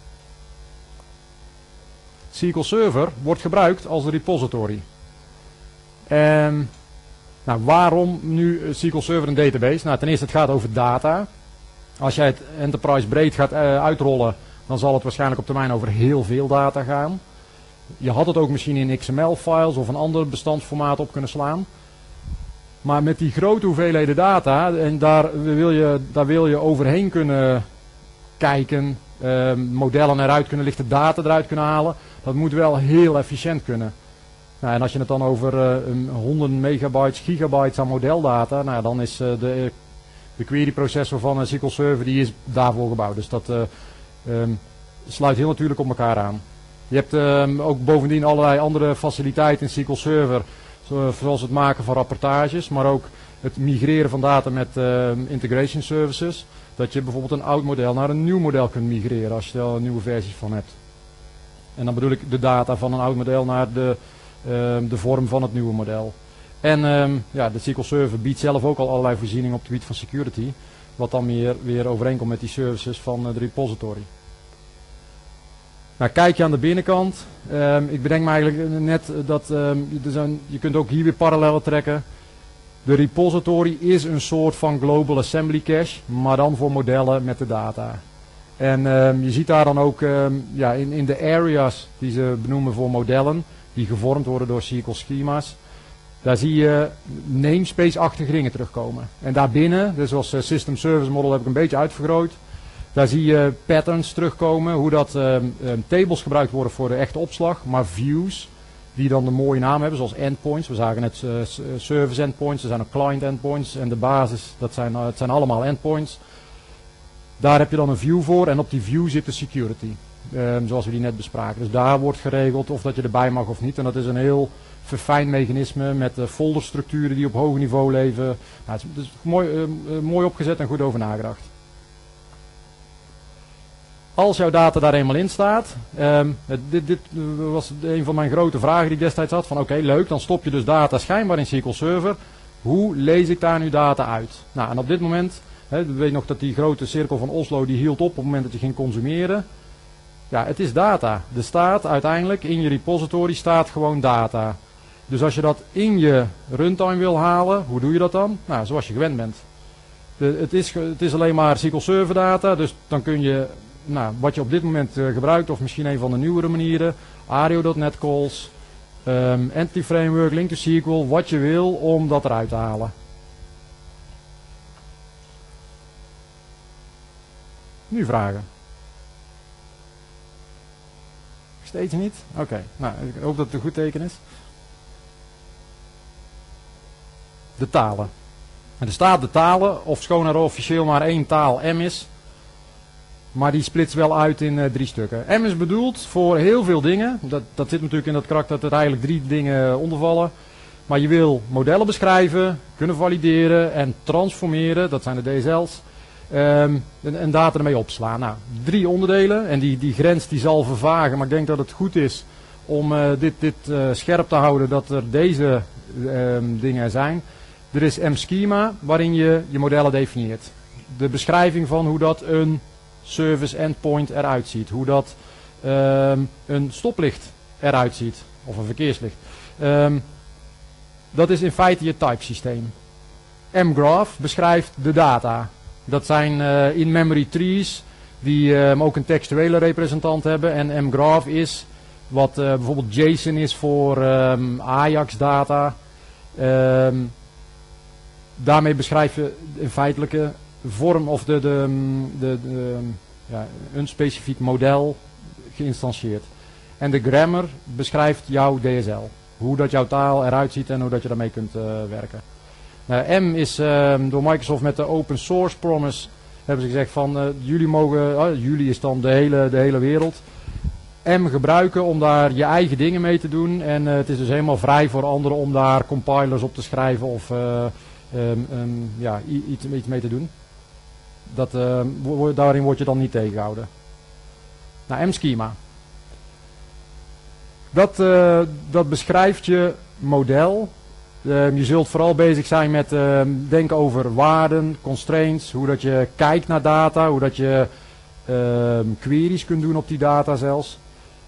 SQL Server wordt gebruikt als een repository. En nou, waarom nu SQL Server een database? Nou, ten eerste het gaat over data. Als jij het enterprise breed gaat uitrollen, dan zal het waarschijnlijk op termijn over heel veel data gaan. Je had het ook misschien in XML-files of een ander bestandsformaat op kunnen slaan. Maar met die grote hoeveelheden data, en daar wil je overheen kunnen kijken, modellen eruit kunnen lichten, data eruit kunnen halen. Dat moet wel heel efficiënt kunnen. Nou, en als je het dan over 100 megabytes, gigabytes aan modeldata, nou, dan is de query processor van een SQL Server die is daarvoor gebouwd. Dus dat sluit heel natuurlijk op elkaar aan. Je hebt ook bovendien allerlei andere faciliteiten in SQL Server, zoals het maken van rapportages, maar ook het migreren van data met integration services. Dat je bijvoorbeeld een oud model naar een nieuw model kunt migreren als je er een nieuwe versies van hebt. En dan bedoel ik de data van een oud model naar de vorm van het nieuwe model. En ja, de SQL Server biedt zelf ook al allerlei voorzieningen op het gebied van security. Wat dan weer overeenkomt met die services van de repository. Nou, kijk je aan de binnenkant. Ik bedenk me eigenlijk net dat je kunt ook hier weer parallellen trekken. De repository is een soort van global assembly cache, maar dan voor modellen met de data. En je ziet daar dan ook ja, in de areas die ze benoemen voor modellen, die gevormd worden door SQL schema's. Daar zie je namespace-achtige ringen terugkomen. En daarbinnen, dus als System Service Model heb ik een beetje uitvergroot. Daar zie je patterns terugkomen, hoe dat tables gebruikt worden voor de echte opslag, maar views die dan een mooie naam hebben, zoals endpoints. We zagen net service endpoints, er zijn ook client endpoints en de basis, het zijn allemaal endpoints. Daar heb je dan een view voor en op die view zit de security, zoals we die net bespraken. Dus daar wordt geregeld of dat je erbij mag of niet en dat is een heel verfijnd mechanisme met folderstructuren die op hoog niveau leven. Nou, het is mooi opgezet en goed over nagedacht. Als jouw data daar eenmaal in staat, dit was een van mijn grote vragen die ik destijds had, van oké, leuk, dan stop je dus data schijnbaar in SQL Server. Hoe lees ik daar nu data uit? Nou, en op dit moment, we weten nog dat die grote cirkel van Oslo die hield op het moment dat je ging consumeren. Ja, het is data. Er staat uiteindelijk in je repository staat gewoon data. Dus als je dat in je runtime wil halen, hoe doe je dat dan? Nou, zoals je gewend bent. Het is alleen maar SQL Server data, dus dan kun je, nou, wat je op dit moment gebruikt, of misschien een van de nieuwere manieren, Ario.NET calls, Entity Framework, Link to SQL, wat je wil om dat eruit te halen. Nu vragen. Steeds niet? Oké, nou, ik hoop dat het een goed teken is. De talen. En er staat de talen, ofschoon er officieel maar één taal M is. Maar die splitst wel uit in 3 stukken. M is bedoeld voor heel veel dingen. Dat zit natuurlijk in dat karakter dat er eigenlijk 3 dingen onder vallen. Maar je wil modellen beschrijven, kunnen valideren en transformeren. Dat zijn de DSL's. En data ermee opslaan. Nou, 3 onderdelen. En die grens die zal vervagen. Maar ik denk dat het goed is om dit scherp te houden dat er deze dingen zijn. Er is M-schema waarin je je modellen definieert. De beschrijving van hoe dat een service endpoint eruit ziet. Hoe dat een stoplicht eruit ziet. Of een verkeerslicht. Dat is in feite je typesysteem. M-graph beschrijft de data. Dat zijn in-memory trees die ook een textuele representant hebben. En M-graph is wat bijvoorbeeld JSON is voor Ajax data. Daarmee beschrijf je in feitelijke vorm of een specifiek model geïnstanceerd. En de grammar beschrijft jouw DSL. hoe dat jouw taal eruit ziet en hoe dat je daarmee kunt werken. M is door Microsoft met de Open Source Promise hebben ze gezegd van jullie mogen, jullie is dan de hele wereld, M gebruiken om daar je eigen dingen mee te doen. En het is dus helemaal vrij voor anderen om daar compilers op te schrijven of iets mee te doen. Daarin word je dan niet tegengehouden. Nou, M-schema. Dat beschrijft je model. Je zult vooral bezig zijn met denken over waarden, constraints, hoe dat je kijkt naar data, hoe dat je queries kunt doen op die data zelfs.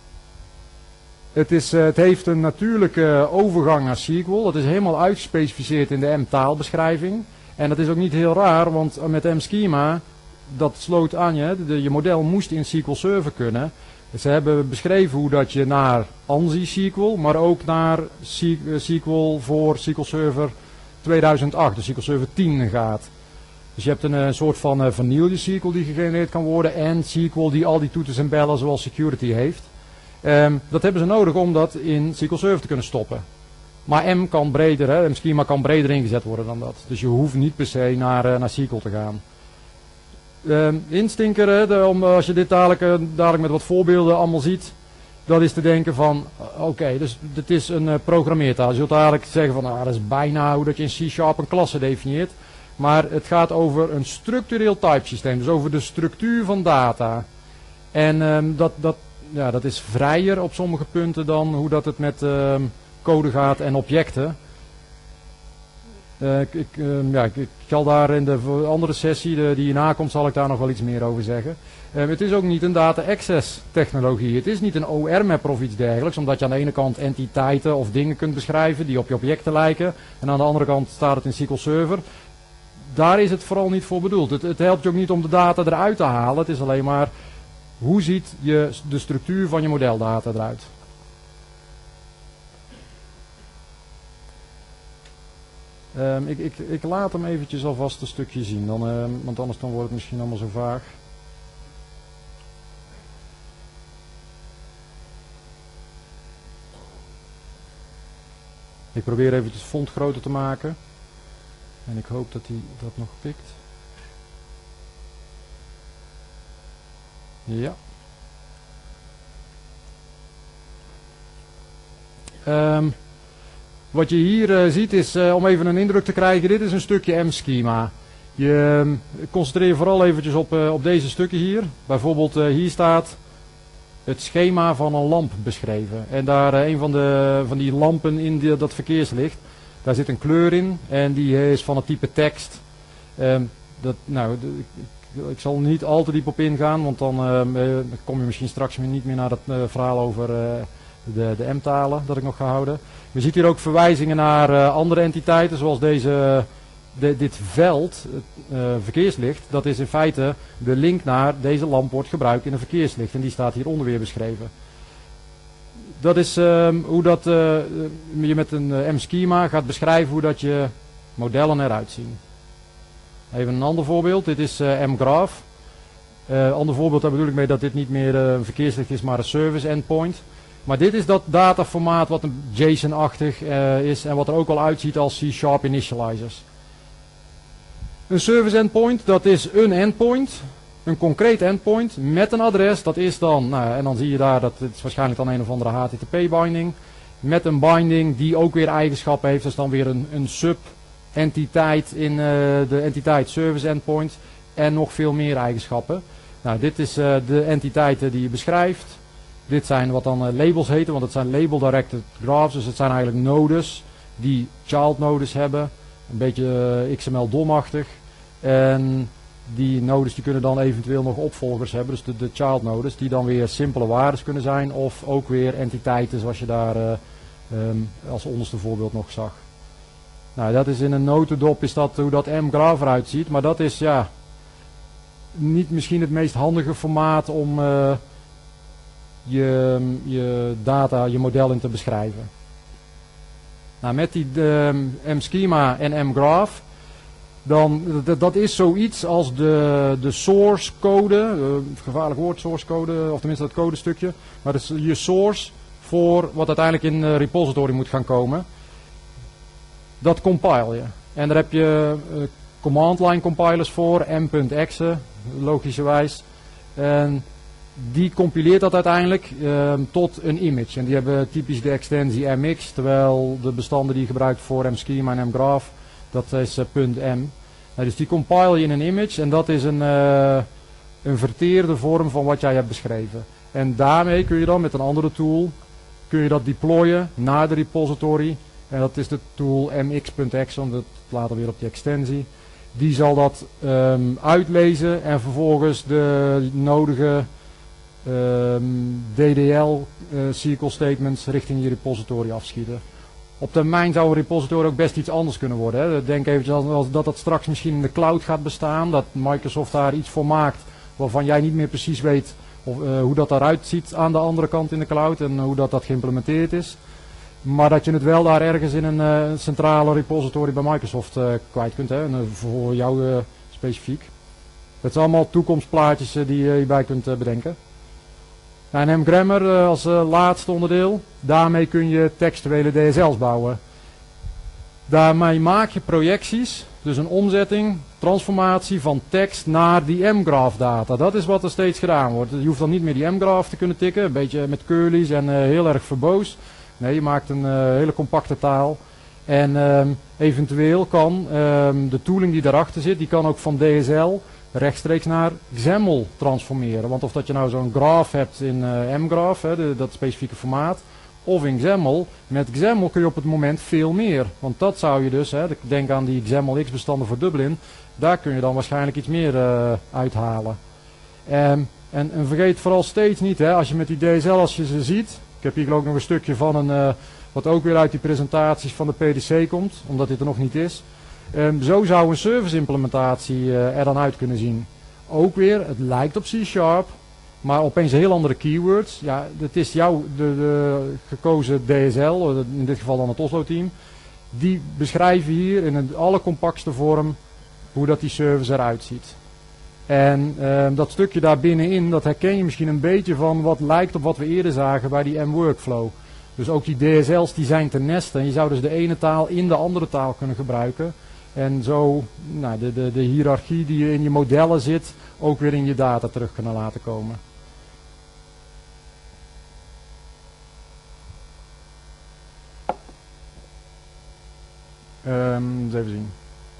Het heeft een natuurlijke overgang naar SQL. Dat is helemaal uitgespecificeerd in de M-taalbeschrijving. En dat is ook niet heel raar, want met M-schema, dat sloot aan je model moest in SQL Server kunnen. Ze hebben beschreven hoe dat je naar ANSI SQL, maar ook naar SQL voor SQL Server 2008, de SQL Server 10 gaat. Dus je hebt een soort van vanille SQL die gegenereerd kan worden en SQL die al die toeters en bellen zoals security heeft. Dat hebben ze nodig om dat in SQL Server te kunnen stoppen. Maar M kan breder, M-schema kan breder ingezet worden dan dat. Dus je hoeft niet per se naar SQL te gaan. Instinker, als je dit dadelijk met wat voorbeelden allemaal ziet, dat is te denken van, oké, dus dit is een programmeertaal. Je zult eigenlijk zeggen van, dat is bijna hoe dat je in C# een klasse definieert. Maar het gaat over een structureel typesysteem, dus over de structuur van data. En dat is vrijer op sommige punten dan hoe dat het met code gaat en objecten. Ik zal daar in de andere sessie die hierna komt, zal ik daar nog wel iets meer over zeggen. Het is ook niet een data access technologie. Het is niet een OR-mapper of iets dergelijks, omdat je aan de ene kant entiteiten of dingen kunt beschrijven die op je objecten lijken. En aan de andere kant staat het in SQL Server. Daar is het vooral niet voor bedoeld. Het helpt je ook niet om de data eruit te halen. Het is alleen maar, hoe ziet de structuur van je modeldata eruit? Ik laat hem eventjes alvast een stukje zien, want anders dan wordt het misschien allemaal zo vaag. Ik probeer eventjes het font groter te maken. En ik hoop dat hij dat nog pikt. Ja. Wat je hier ziet is, om even een indruk te krijgen, dit is een stukje M-schema. Je concentreer vooral eventjes op deze stukken hier. Bijvoorbeeld hier staat het schema van een lamp beschreven. En daar een van die lampen in dat verkeerslicht, daar zit een kleur in en die is van het type tekst. Ik zal niet al te diep op ingaan, want dan kom je misschien straks niet meer naar het verhaal over de M-talen dat ik nog ga houden. Je ziet hier ook verwijzingen naar andere entiteiten, zoals dit veld, verkeerslicht. Dat is in feite de link naar deze lamp wordt gebruikt in een verkeerslicht. En die staat hieronder weer beschreven. Dat is hoe dat je met een M-schema gaat beschrijven hoe dat je modellen eruit zien. Even een ander voorbeeld. Dit is M-graph. Ander voorbeeld, daar bedoel ik mee dat dit niet meer een verkeerslicht is, maar een service endpoint. Maar dit is dat dataformaat wat een JSON-achtig is en wat er ook al uitziet als C# initializers. Een service endpoint, dat is een endpoint, een concreet endpoint met een adres. Dat is dan, en dan zie je daar, dat het is waarschijnlijk dan een of andere HTTP-binding. Met een binding die ook weer eigenschappen heeft. Dat is dan weer een sub-entiteit in de entiteit service endpoint. En nog veel meer eigenschappen. Nou, dit is de entiteiten die je beschrijft. Dit zijn wat dan labels heten, want het zijn label-directed graphs. Dus het zijn eigenlijk nodes die child nodes hebben. Een beetje XML-DOM-achtig. En die nodes die kunnen dan eventueel nog opvolgers hebben. Dus de child nodes die dan weer simpele waarden kunnen zijn. Of ook weer entiteiten zoals je daar als onderste voorbeeld nog zag. Nou, dat is in een notendop is dat hoe dat M-graph eruit ziet. Maar dat is niet misschien het meest handige formaat om je data, je model in te beschrijven. Nou, met die M-schema en M-graph, dan dat is zoiets als de source code, gevaarlijk woord source code, of tenminste dat codestukje, maar dat is je source voor wat uiteindelijk in de repository moet gaan komen. Dat compile je. En daar heb je command line compilers voor, m.exe, logischerwijs. En die compileert dat uiteindelijk tot een image. En die hebben typisch de extensie mx, terwijl de bestanden die je gebruikt voor mschema en mgraph, dat is .m. Dus die compile je in een image en dat is een verteerde vorm van wat jij hebt beschreven. En daarmee kun je dan met een andere tool, kun je dat deployen naar de repository. En dat is de tool mx.exe, want dat later weer op die extensie. Die zal dat uitlezen en vervolgens de nodige DDL SQL statements richting je repository afschieten. Op termijn zou een repository ook best iets anders kunnen worden. Hè. Denk eventjes dat dat straks misschien in de cloud gaat bestaan. Dat Microsoft daar iets voor maakt waarvan jij niet meer precies weet hoe dat eruit ziet aan de andere kant in de cloud. En hoe dat geïmplementeerd is. Maar dat je het wel daar ergens in een centrale repository bij Microsoft kwijt kunt. Hè. En, voor jou specifiek. Dat zijn allemaal toekomstplaatjes die je hierbij kunt bedenken. En mGrammar als laatste onderdeel. Daarmee kun je textuele DSL's bouwen. Daarmee maak je projecties. Dus een omzetting, transformatie van tekst naar die mgraph data. Dat is wat er steeds gedaan wordt. Je hoeft dan niet meer die mgraph te kunnen tikken. Een beetje met curly's en heel erg verboos. Nee, je maakt een hele compacte taal. En eventueel kan de tooling die daarachter zit, die kan ook van DSL rechtstreeks naar XAML transformeren. Want of dat je nou zo'n graph hebt in mgraph, dat specifieke formaat, of in XAML, met XAML kun je op het moment veel meer. Want dat zou je dus, denk aan die XAML-X bestanden voor Dublin, daar kun je dan waarschijnlijk iets meer uithalen. En vergeet vooral steeds niet, als je met die DSL, als je ze ziet, ik heb hier ook nog een stukje van wat ook weer uit die presentaties van de PDC komt, omdat dit er nog niet is. Zo zou een service implementatie er dan uit kunnen zien. Ook weer, het lijkt op C#, maar opeens heel andere keywords. Ja, het is jouw de gekozen DSL, in dit geval dan het Oslo team. Die beschrijven hier in een allercompactste vorm hoe dat die service eruit ziet. En dat stukje daar binnenin, dat herken je misschien een beetje van wat lijkt op wat we eerder zagen bij die M-workflow. Dus ook die DSL's die zijn te nesten. En je zou dus de ene taal in de andere taal kunnen gebruiken. En zo de hiërarchie die in je modellen zit, ook weer in je data terug kunnen laten komen. Eens even zien.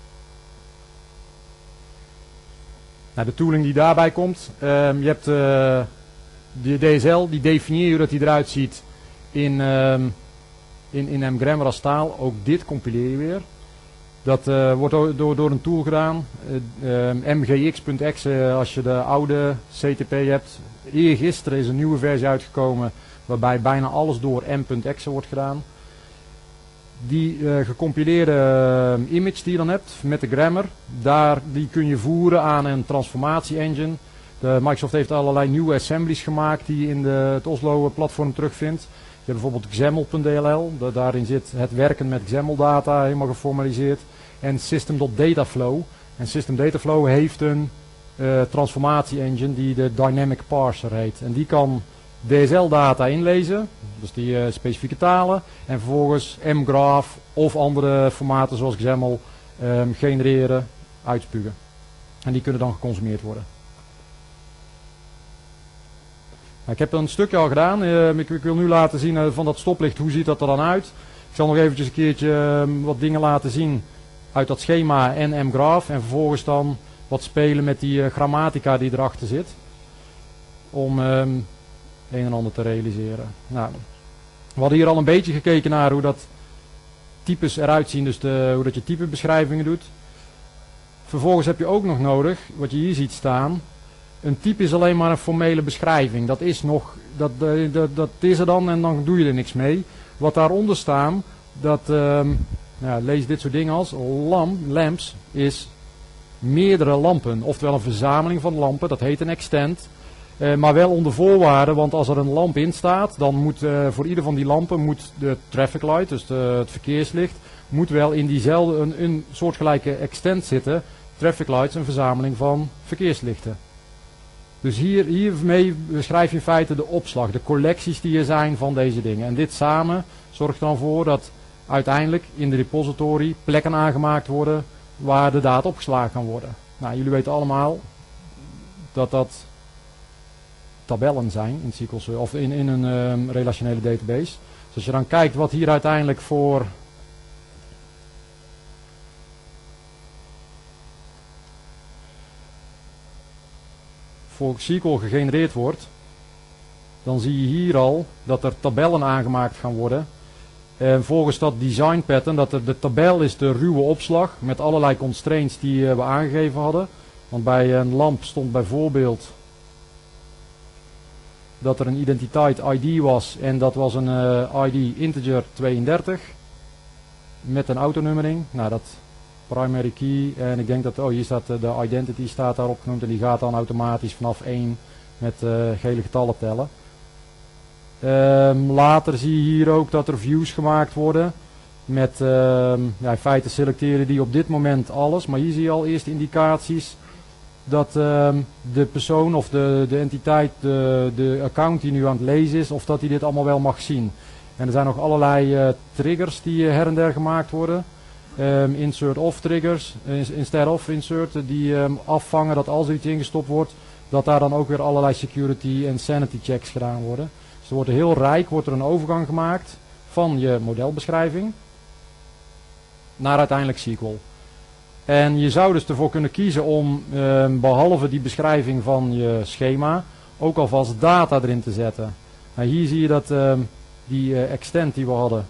De tooling die daarbij komt. Je hebt de DSL, die definieer je hoe dat die eruit ziet in mGrammar als taal. Ook dit compileer je weer. Dat wordt door een tool gedaan. mgx.exe als je de oude CTP hebt. Eergisteren is een nieuwe versie uitgekomen waarbij bijna alles door m.exe wordt gedaan. Die gecompileerde image die je dan hebt met de grammar, die kun je voeren aan een transformatie engine. Microsoft heeft allerlei nieuwe assemblies gemaakt die je in het Oslo platform terugvindt. Je hebt bijvoorbeeld XAML.dll, daarin zit het werken met XAML data helemaal geformaliseerd. En System.dataflow. En System.dataflow heeft een transformatie engine die de Dynamic Parser heet. En die kan DSL data inlezen, dus die specifieke talen, en vervolgens mgraph of andere formaten zoals XAML genereren, uitspugen. En die kunnen dan geconsumeerd worden. Ik heb een stukje al gedaan. Ik wil nu laten zien van dat stoplicht, hoe ziet dat er dan uit. Ik zal nog eventjes een keertje wat dingen laten zien uit dat schema en mgraph. En vervolgens dan wat spelen met die grammatica die erachter zit. Om een en ander te realiseren. Nou, we hadden hier al een beetje gekeken naar hoe dat types eruit zien. Dus hoe dat je typebeschrijvingen doet. Vervolgens heb je ook nog nodig, wat je hier ziet staan. Een type is alleen maar een formele beschrijving. Dat is is er dan en dan doe je er niks mee. Wat daaronder staan, lees dit soort dingen als lamps is meerdere lampen. Oftewel een verzameling van lampen, dat heet een extent. Maar wel onder voorwaarden, want als er een lamp in staat, dan moet voor ieder van die lampen moet de traffic light, dus het verkeerslicht, moet wel in diezelfde een soortgelijke extent zitten. Traffic lights, een verzameling van verkeerslichten. Dus hiermee beschrijf je in feite de opslag, de collecties die er zijn van deze dingen. En dit samen zorgt er dan voor dat uiteindelijk in de repository plekken aangemaakt worden waar de data opgeslagen kan worden. Nou, jullie weten allemaal dat dat tabellen zijn in SQL Server of in een relationele database. Dus als je dan kijkt wat hier uiteindelijk voor SQL gegenereerd wordt, dan zie je hier al dat er tabellen aangemaakt gaan worden. En volgens dat design pattern, dat de tabel is de ruwe opslag met allerlei constraints die we aangegeven hadden. Want bij een lamp stond bijvoorbeeld dat er een identiteit ID was en dat was een ID integer 32 met een autonummering. Nou, dat primary key en ik denk dat, hier staat de identity staat daarop genoemd en die gaat dan automatisch vanaf 1 met gele getallen tellen. Later zie je hier ook dat er views gemaakt worden met in feite selecteren die op dit moment alles, maar hier zie je al eerste indicaties dat de persoon of de entiteit, de account die nu aan het lezen is, of dat hij dit allemaal wel mag zien. En er zijn nog allerlei triggers die her en der gemaakt worden. Insert of triggers, instead of insert, die afvangen dat als er iets ingestopt wordt, dat daar dan ook weer allerlei security en sanity checks gedaan worden. Dus er wordt heel rijk, wordt er een overgang gemaakt van je modelbeschrijving naar uiteindelijk SQL. En je zou dus ervoor kunnen kiezen om behalve die beschrijving van je schema ook alvast data erin te zetten. Nou, hier zie je dat die extent die we hadden,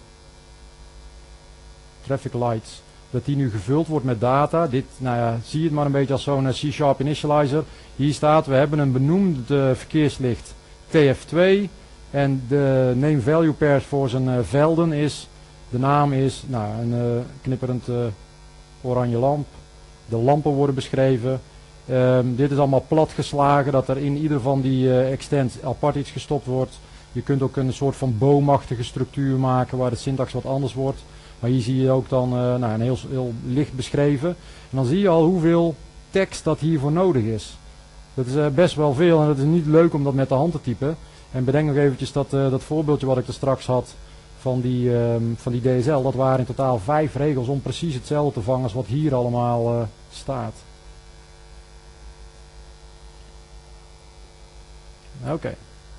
traffic lights, dat die nu gevuld wordt met data. Dit, nou ja, zie je het maar een beetje als zo'n C# initializer. Hier staat, we hebben een benoemd verkeerslicht TF2 en de name value pairs voor zijn velden is, de naam is een knipperend oranje lamp. De lampen worden beschreven. Dit is allemaal platgeslagen, dat er in ieder van die extents apart iets gestopt wordt. Je kunt ook een soort van boomachtige structuur maken waar de syntax wat anders wordt. Maar hier zie je ook dan een heel licht beschreven. En dan zie je al hoeveel tekst dat hiervoor nodig is. Dat is best wel veel en het is niet leuk om dat met de hand te typen. En bedenk nog eventjes dat voorbeeldje wat ik er straks had van die DSL. Dat waren in totaal 5 regels om precies hetzelfde te vangen als wat hier allemaal staat. Oké.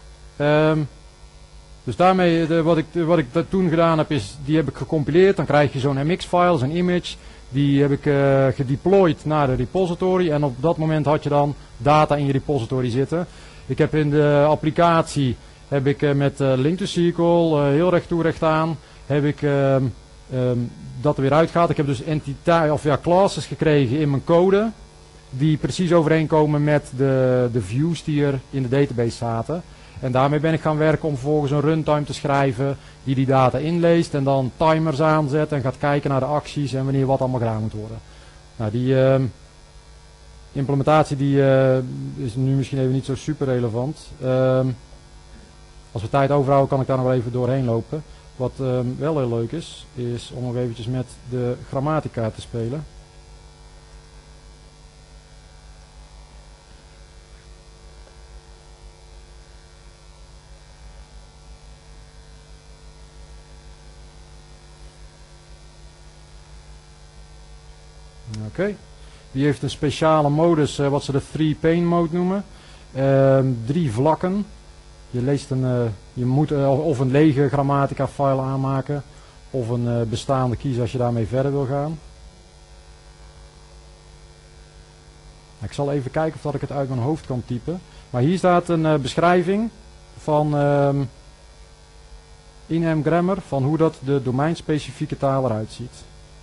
Dus daarmee, wat ik toen gedaan heb, is die heb ik gecompileerd. Dan krijg je zo'n MX-file, zo'n image. Die heb ik gedeployed naar de repository. En op dat moment had je dan data in je repository zitten. Ik heb in de applicatie, heb ik met link to SQL, heel recht toe recht aan, heb ik dat er weer uitgaat. Ik heb dus classes gekregen in mijn code. Die precies overeenkomen met de views die er in de database zaten. En daarmee ben ik gaan werken om vervolgens een runtime te schrijven die data inleest en dan timers aanzet en gaat kijken naar de acties en wanneer wat allemaal gedaan moet worden. Nou, die implementatie is nu misschien even niet zo super relevant. Als we tijd overhouden kan ik daar nog wel even doorheen lopen. Wat wel heel leuk is om nog eventjes met de grammatica te spelen. Oké. Die heeft een speciale modus, wat ze de 3-pane mode noemen. 3 vlakken. Je moet of een lege grammatica file aanmaken, of een bestaande kiezen als je daarmee verder wil gaan. Ik zal even kijken of dat ik het uit mijn hoofd kan typen. Maar hier staat een beschrijving van in mGrammar van hoe dat de domeinspecifieke taal eruit ziet.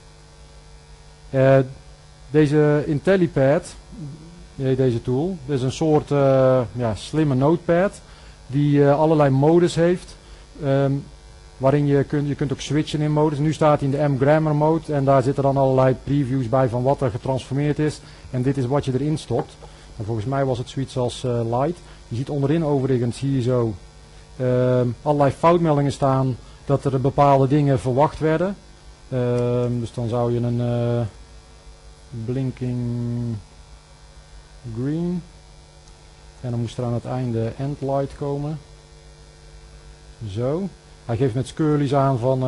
Deze IntelliPad, deze tool, dit is een soort slimme notepad die allerlei modus heeft, waarin je kunt ook switchen in modus. Nu staat hij in de mGrammar mode en daar zitten dan allerlei previews bij van wat er getransformeerd is en dit is wat je erin stopt. En volgens mij was het zoiets als light. Je ziet onderin overigens hier zo allerlei foutmeldingen staan dat er bepaalde dingen verwacht werden. Dus dan zou je een blinking green En dan moest er aan het einde end light komen. Zo. Hij geeft met curly's aan van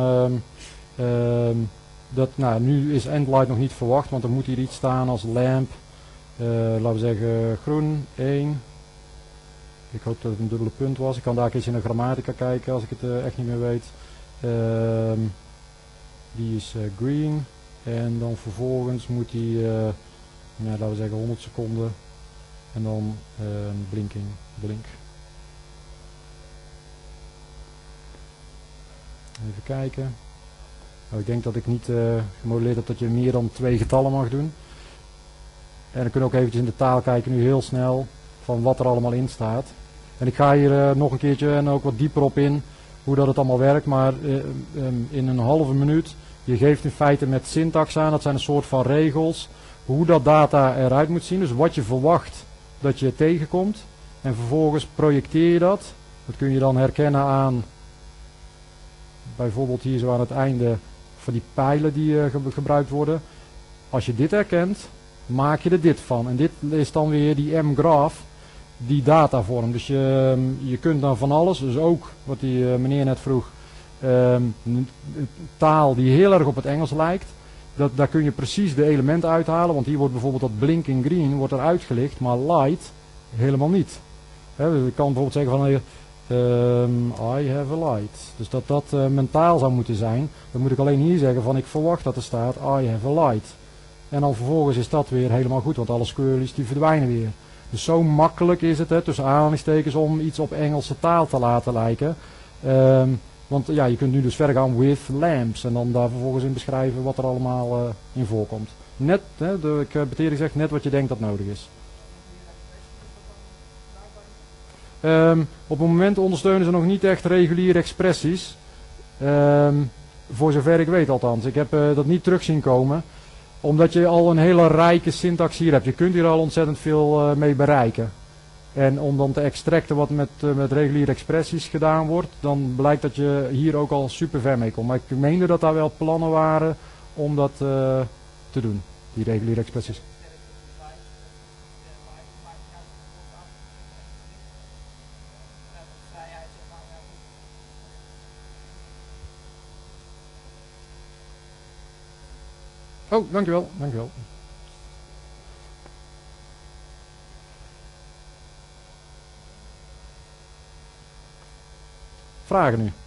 dat, nou, nu is end light nog niet verwacht, want er moet hier iets staan als lamp. Laten we zeggen groen 1. Ik hoop dat het een dubbele punt was. Ik kan daar eens in de grammatica kijken als ik het echt niet meer weet. Die is green. En dan vervolgens moet die, nou, laten we zeggen 100 seconden. En dan blinking, blink. Even kijken. Nou, ik denk dat ik niet gemodelleerd heb dat je meer dan 2 getallen mag doen. En dan kunnen we ook eventjes in de taal kijken nu heel snel van wat er allemaal in staat. En ik ga hier nog een keertje en ook wat dieper op in hoe dat het allemaal werkt. Maar in een halve minuut, je geeft in feite met syntax aan, dat zijn een soort van regels, hoe dat data eruit moet zien. Dus wat je verwacht dat je tegenkomt. En vervolgens projecteer je dat. Dat kun je dan herkennen aan bijvoorbeeld hier zo aan het einde van die pijlen die gebruikt worden. Als je dit herkent, maak je er dit van. En dit is dan weer die M-graph die data vormt. Dus je kunt dan van alles, dus ook wat die meneer net vroeg, taal die heel erg op het Engels lijkt, daar kun je precies de elementen uithalen. Want hier wordt bijvoorbeeld dat blinking green wordt er uitgelicht, maar light helemaal niet. Dus ik kan bijvoorbeeld zeggen van I have a light. Dus dat mentaal zou moeten zijn. Dan moet ik alleen hier zeggen van ik verwacht dat er staat I have a light. En dan vervolgens is dat weer helemaal goed, want alle curly's die verdwijnen weer. Dus zo makkelijk is het, tussen aanhalingstekens, om iets op Engelse taal te laten lijken. Want ja, je kunt nu dus verder gaan with lamps en dan daar vervolgens in beschrijven wat er allemaal in voorkomt. Net, ik heb het eerder gezegd, net wat je denkt dat nodig is. Op het moment ondersteunen ze nog niet echt reguliere expressies. Voor zover ik weet althans. Ik heb dat niet terug zien komen. Omdat je al een hele rijke syntax hier hebt. Je kunt hier al ontzettend veel mee bereiken. En om dan te extracten wat met reguliere expressies gedaan wordt, dan blijkt dat je hier ook al super ver mee komt. Maar ik meende dat daar wel plannen waren om dat te doen. Die reguliere expressies. Oh, dankjewel, dankjewel. Vragen nu?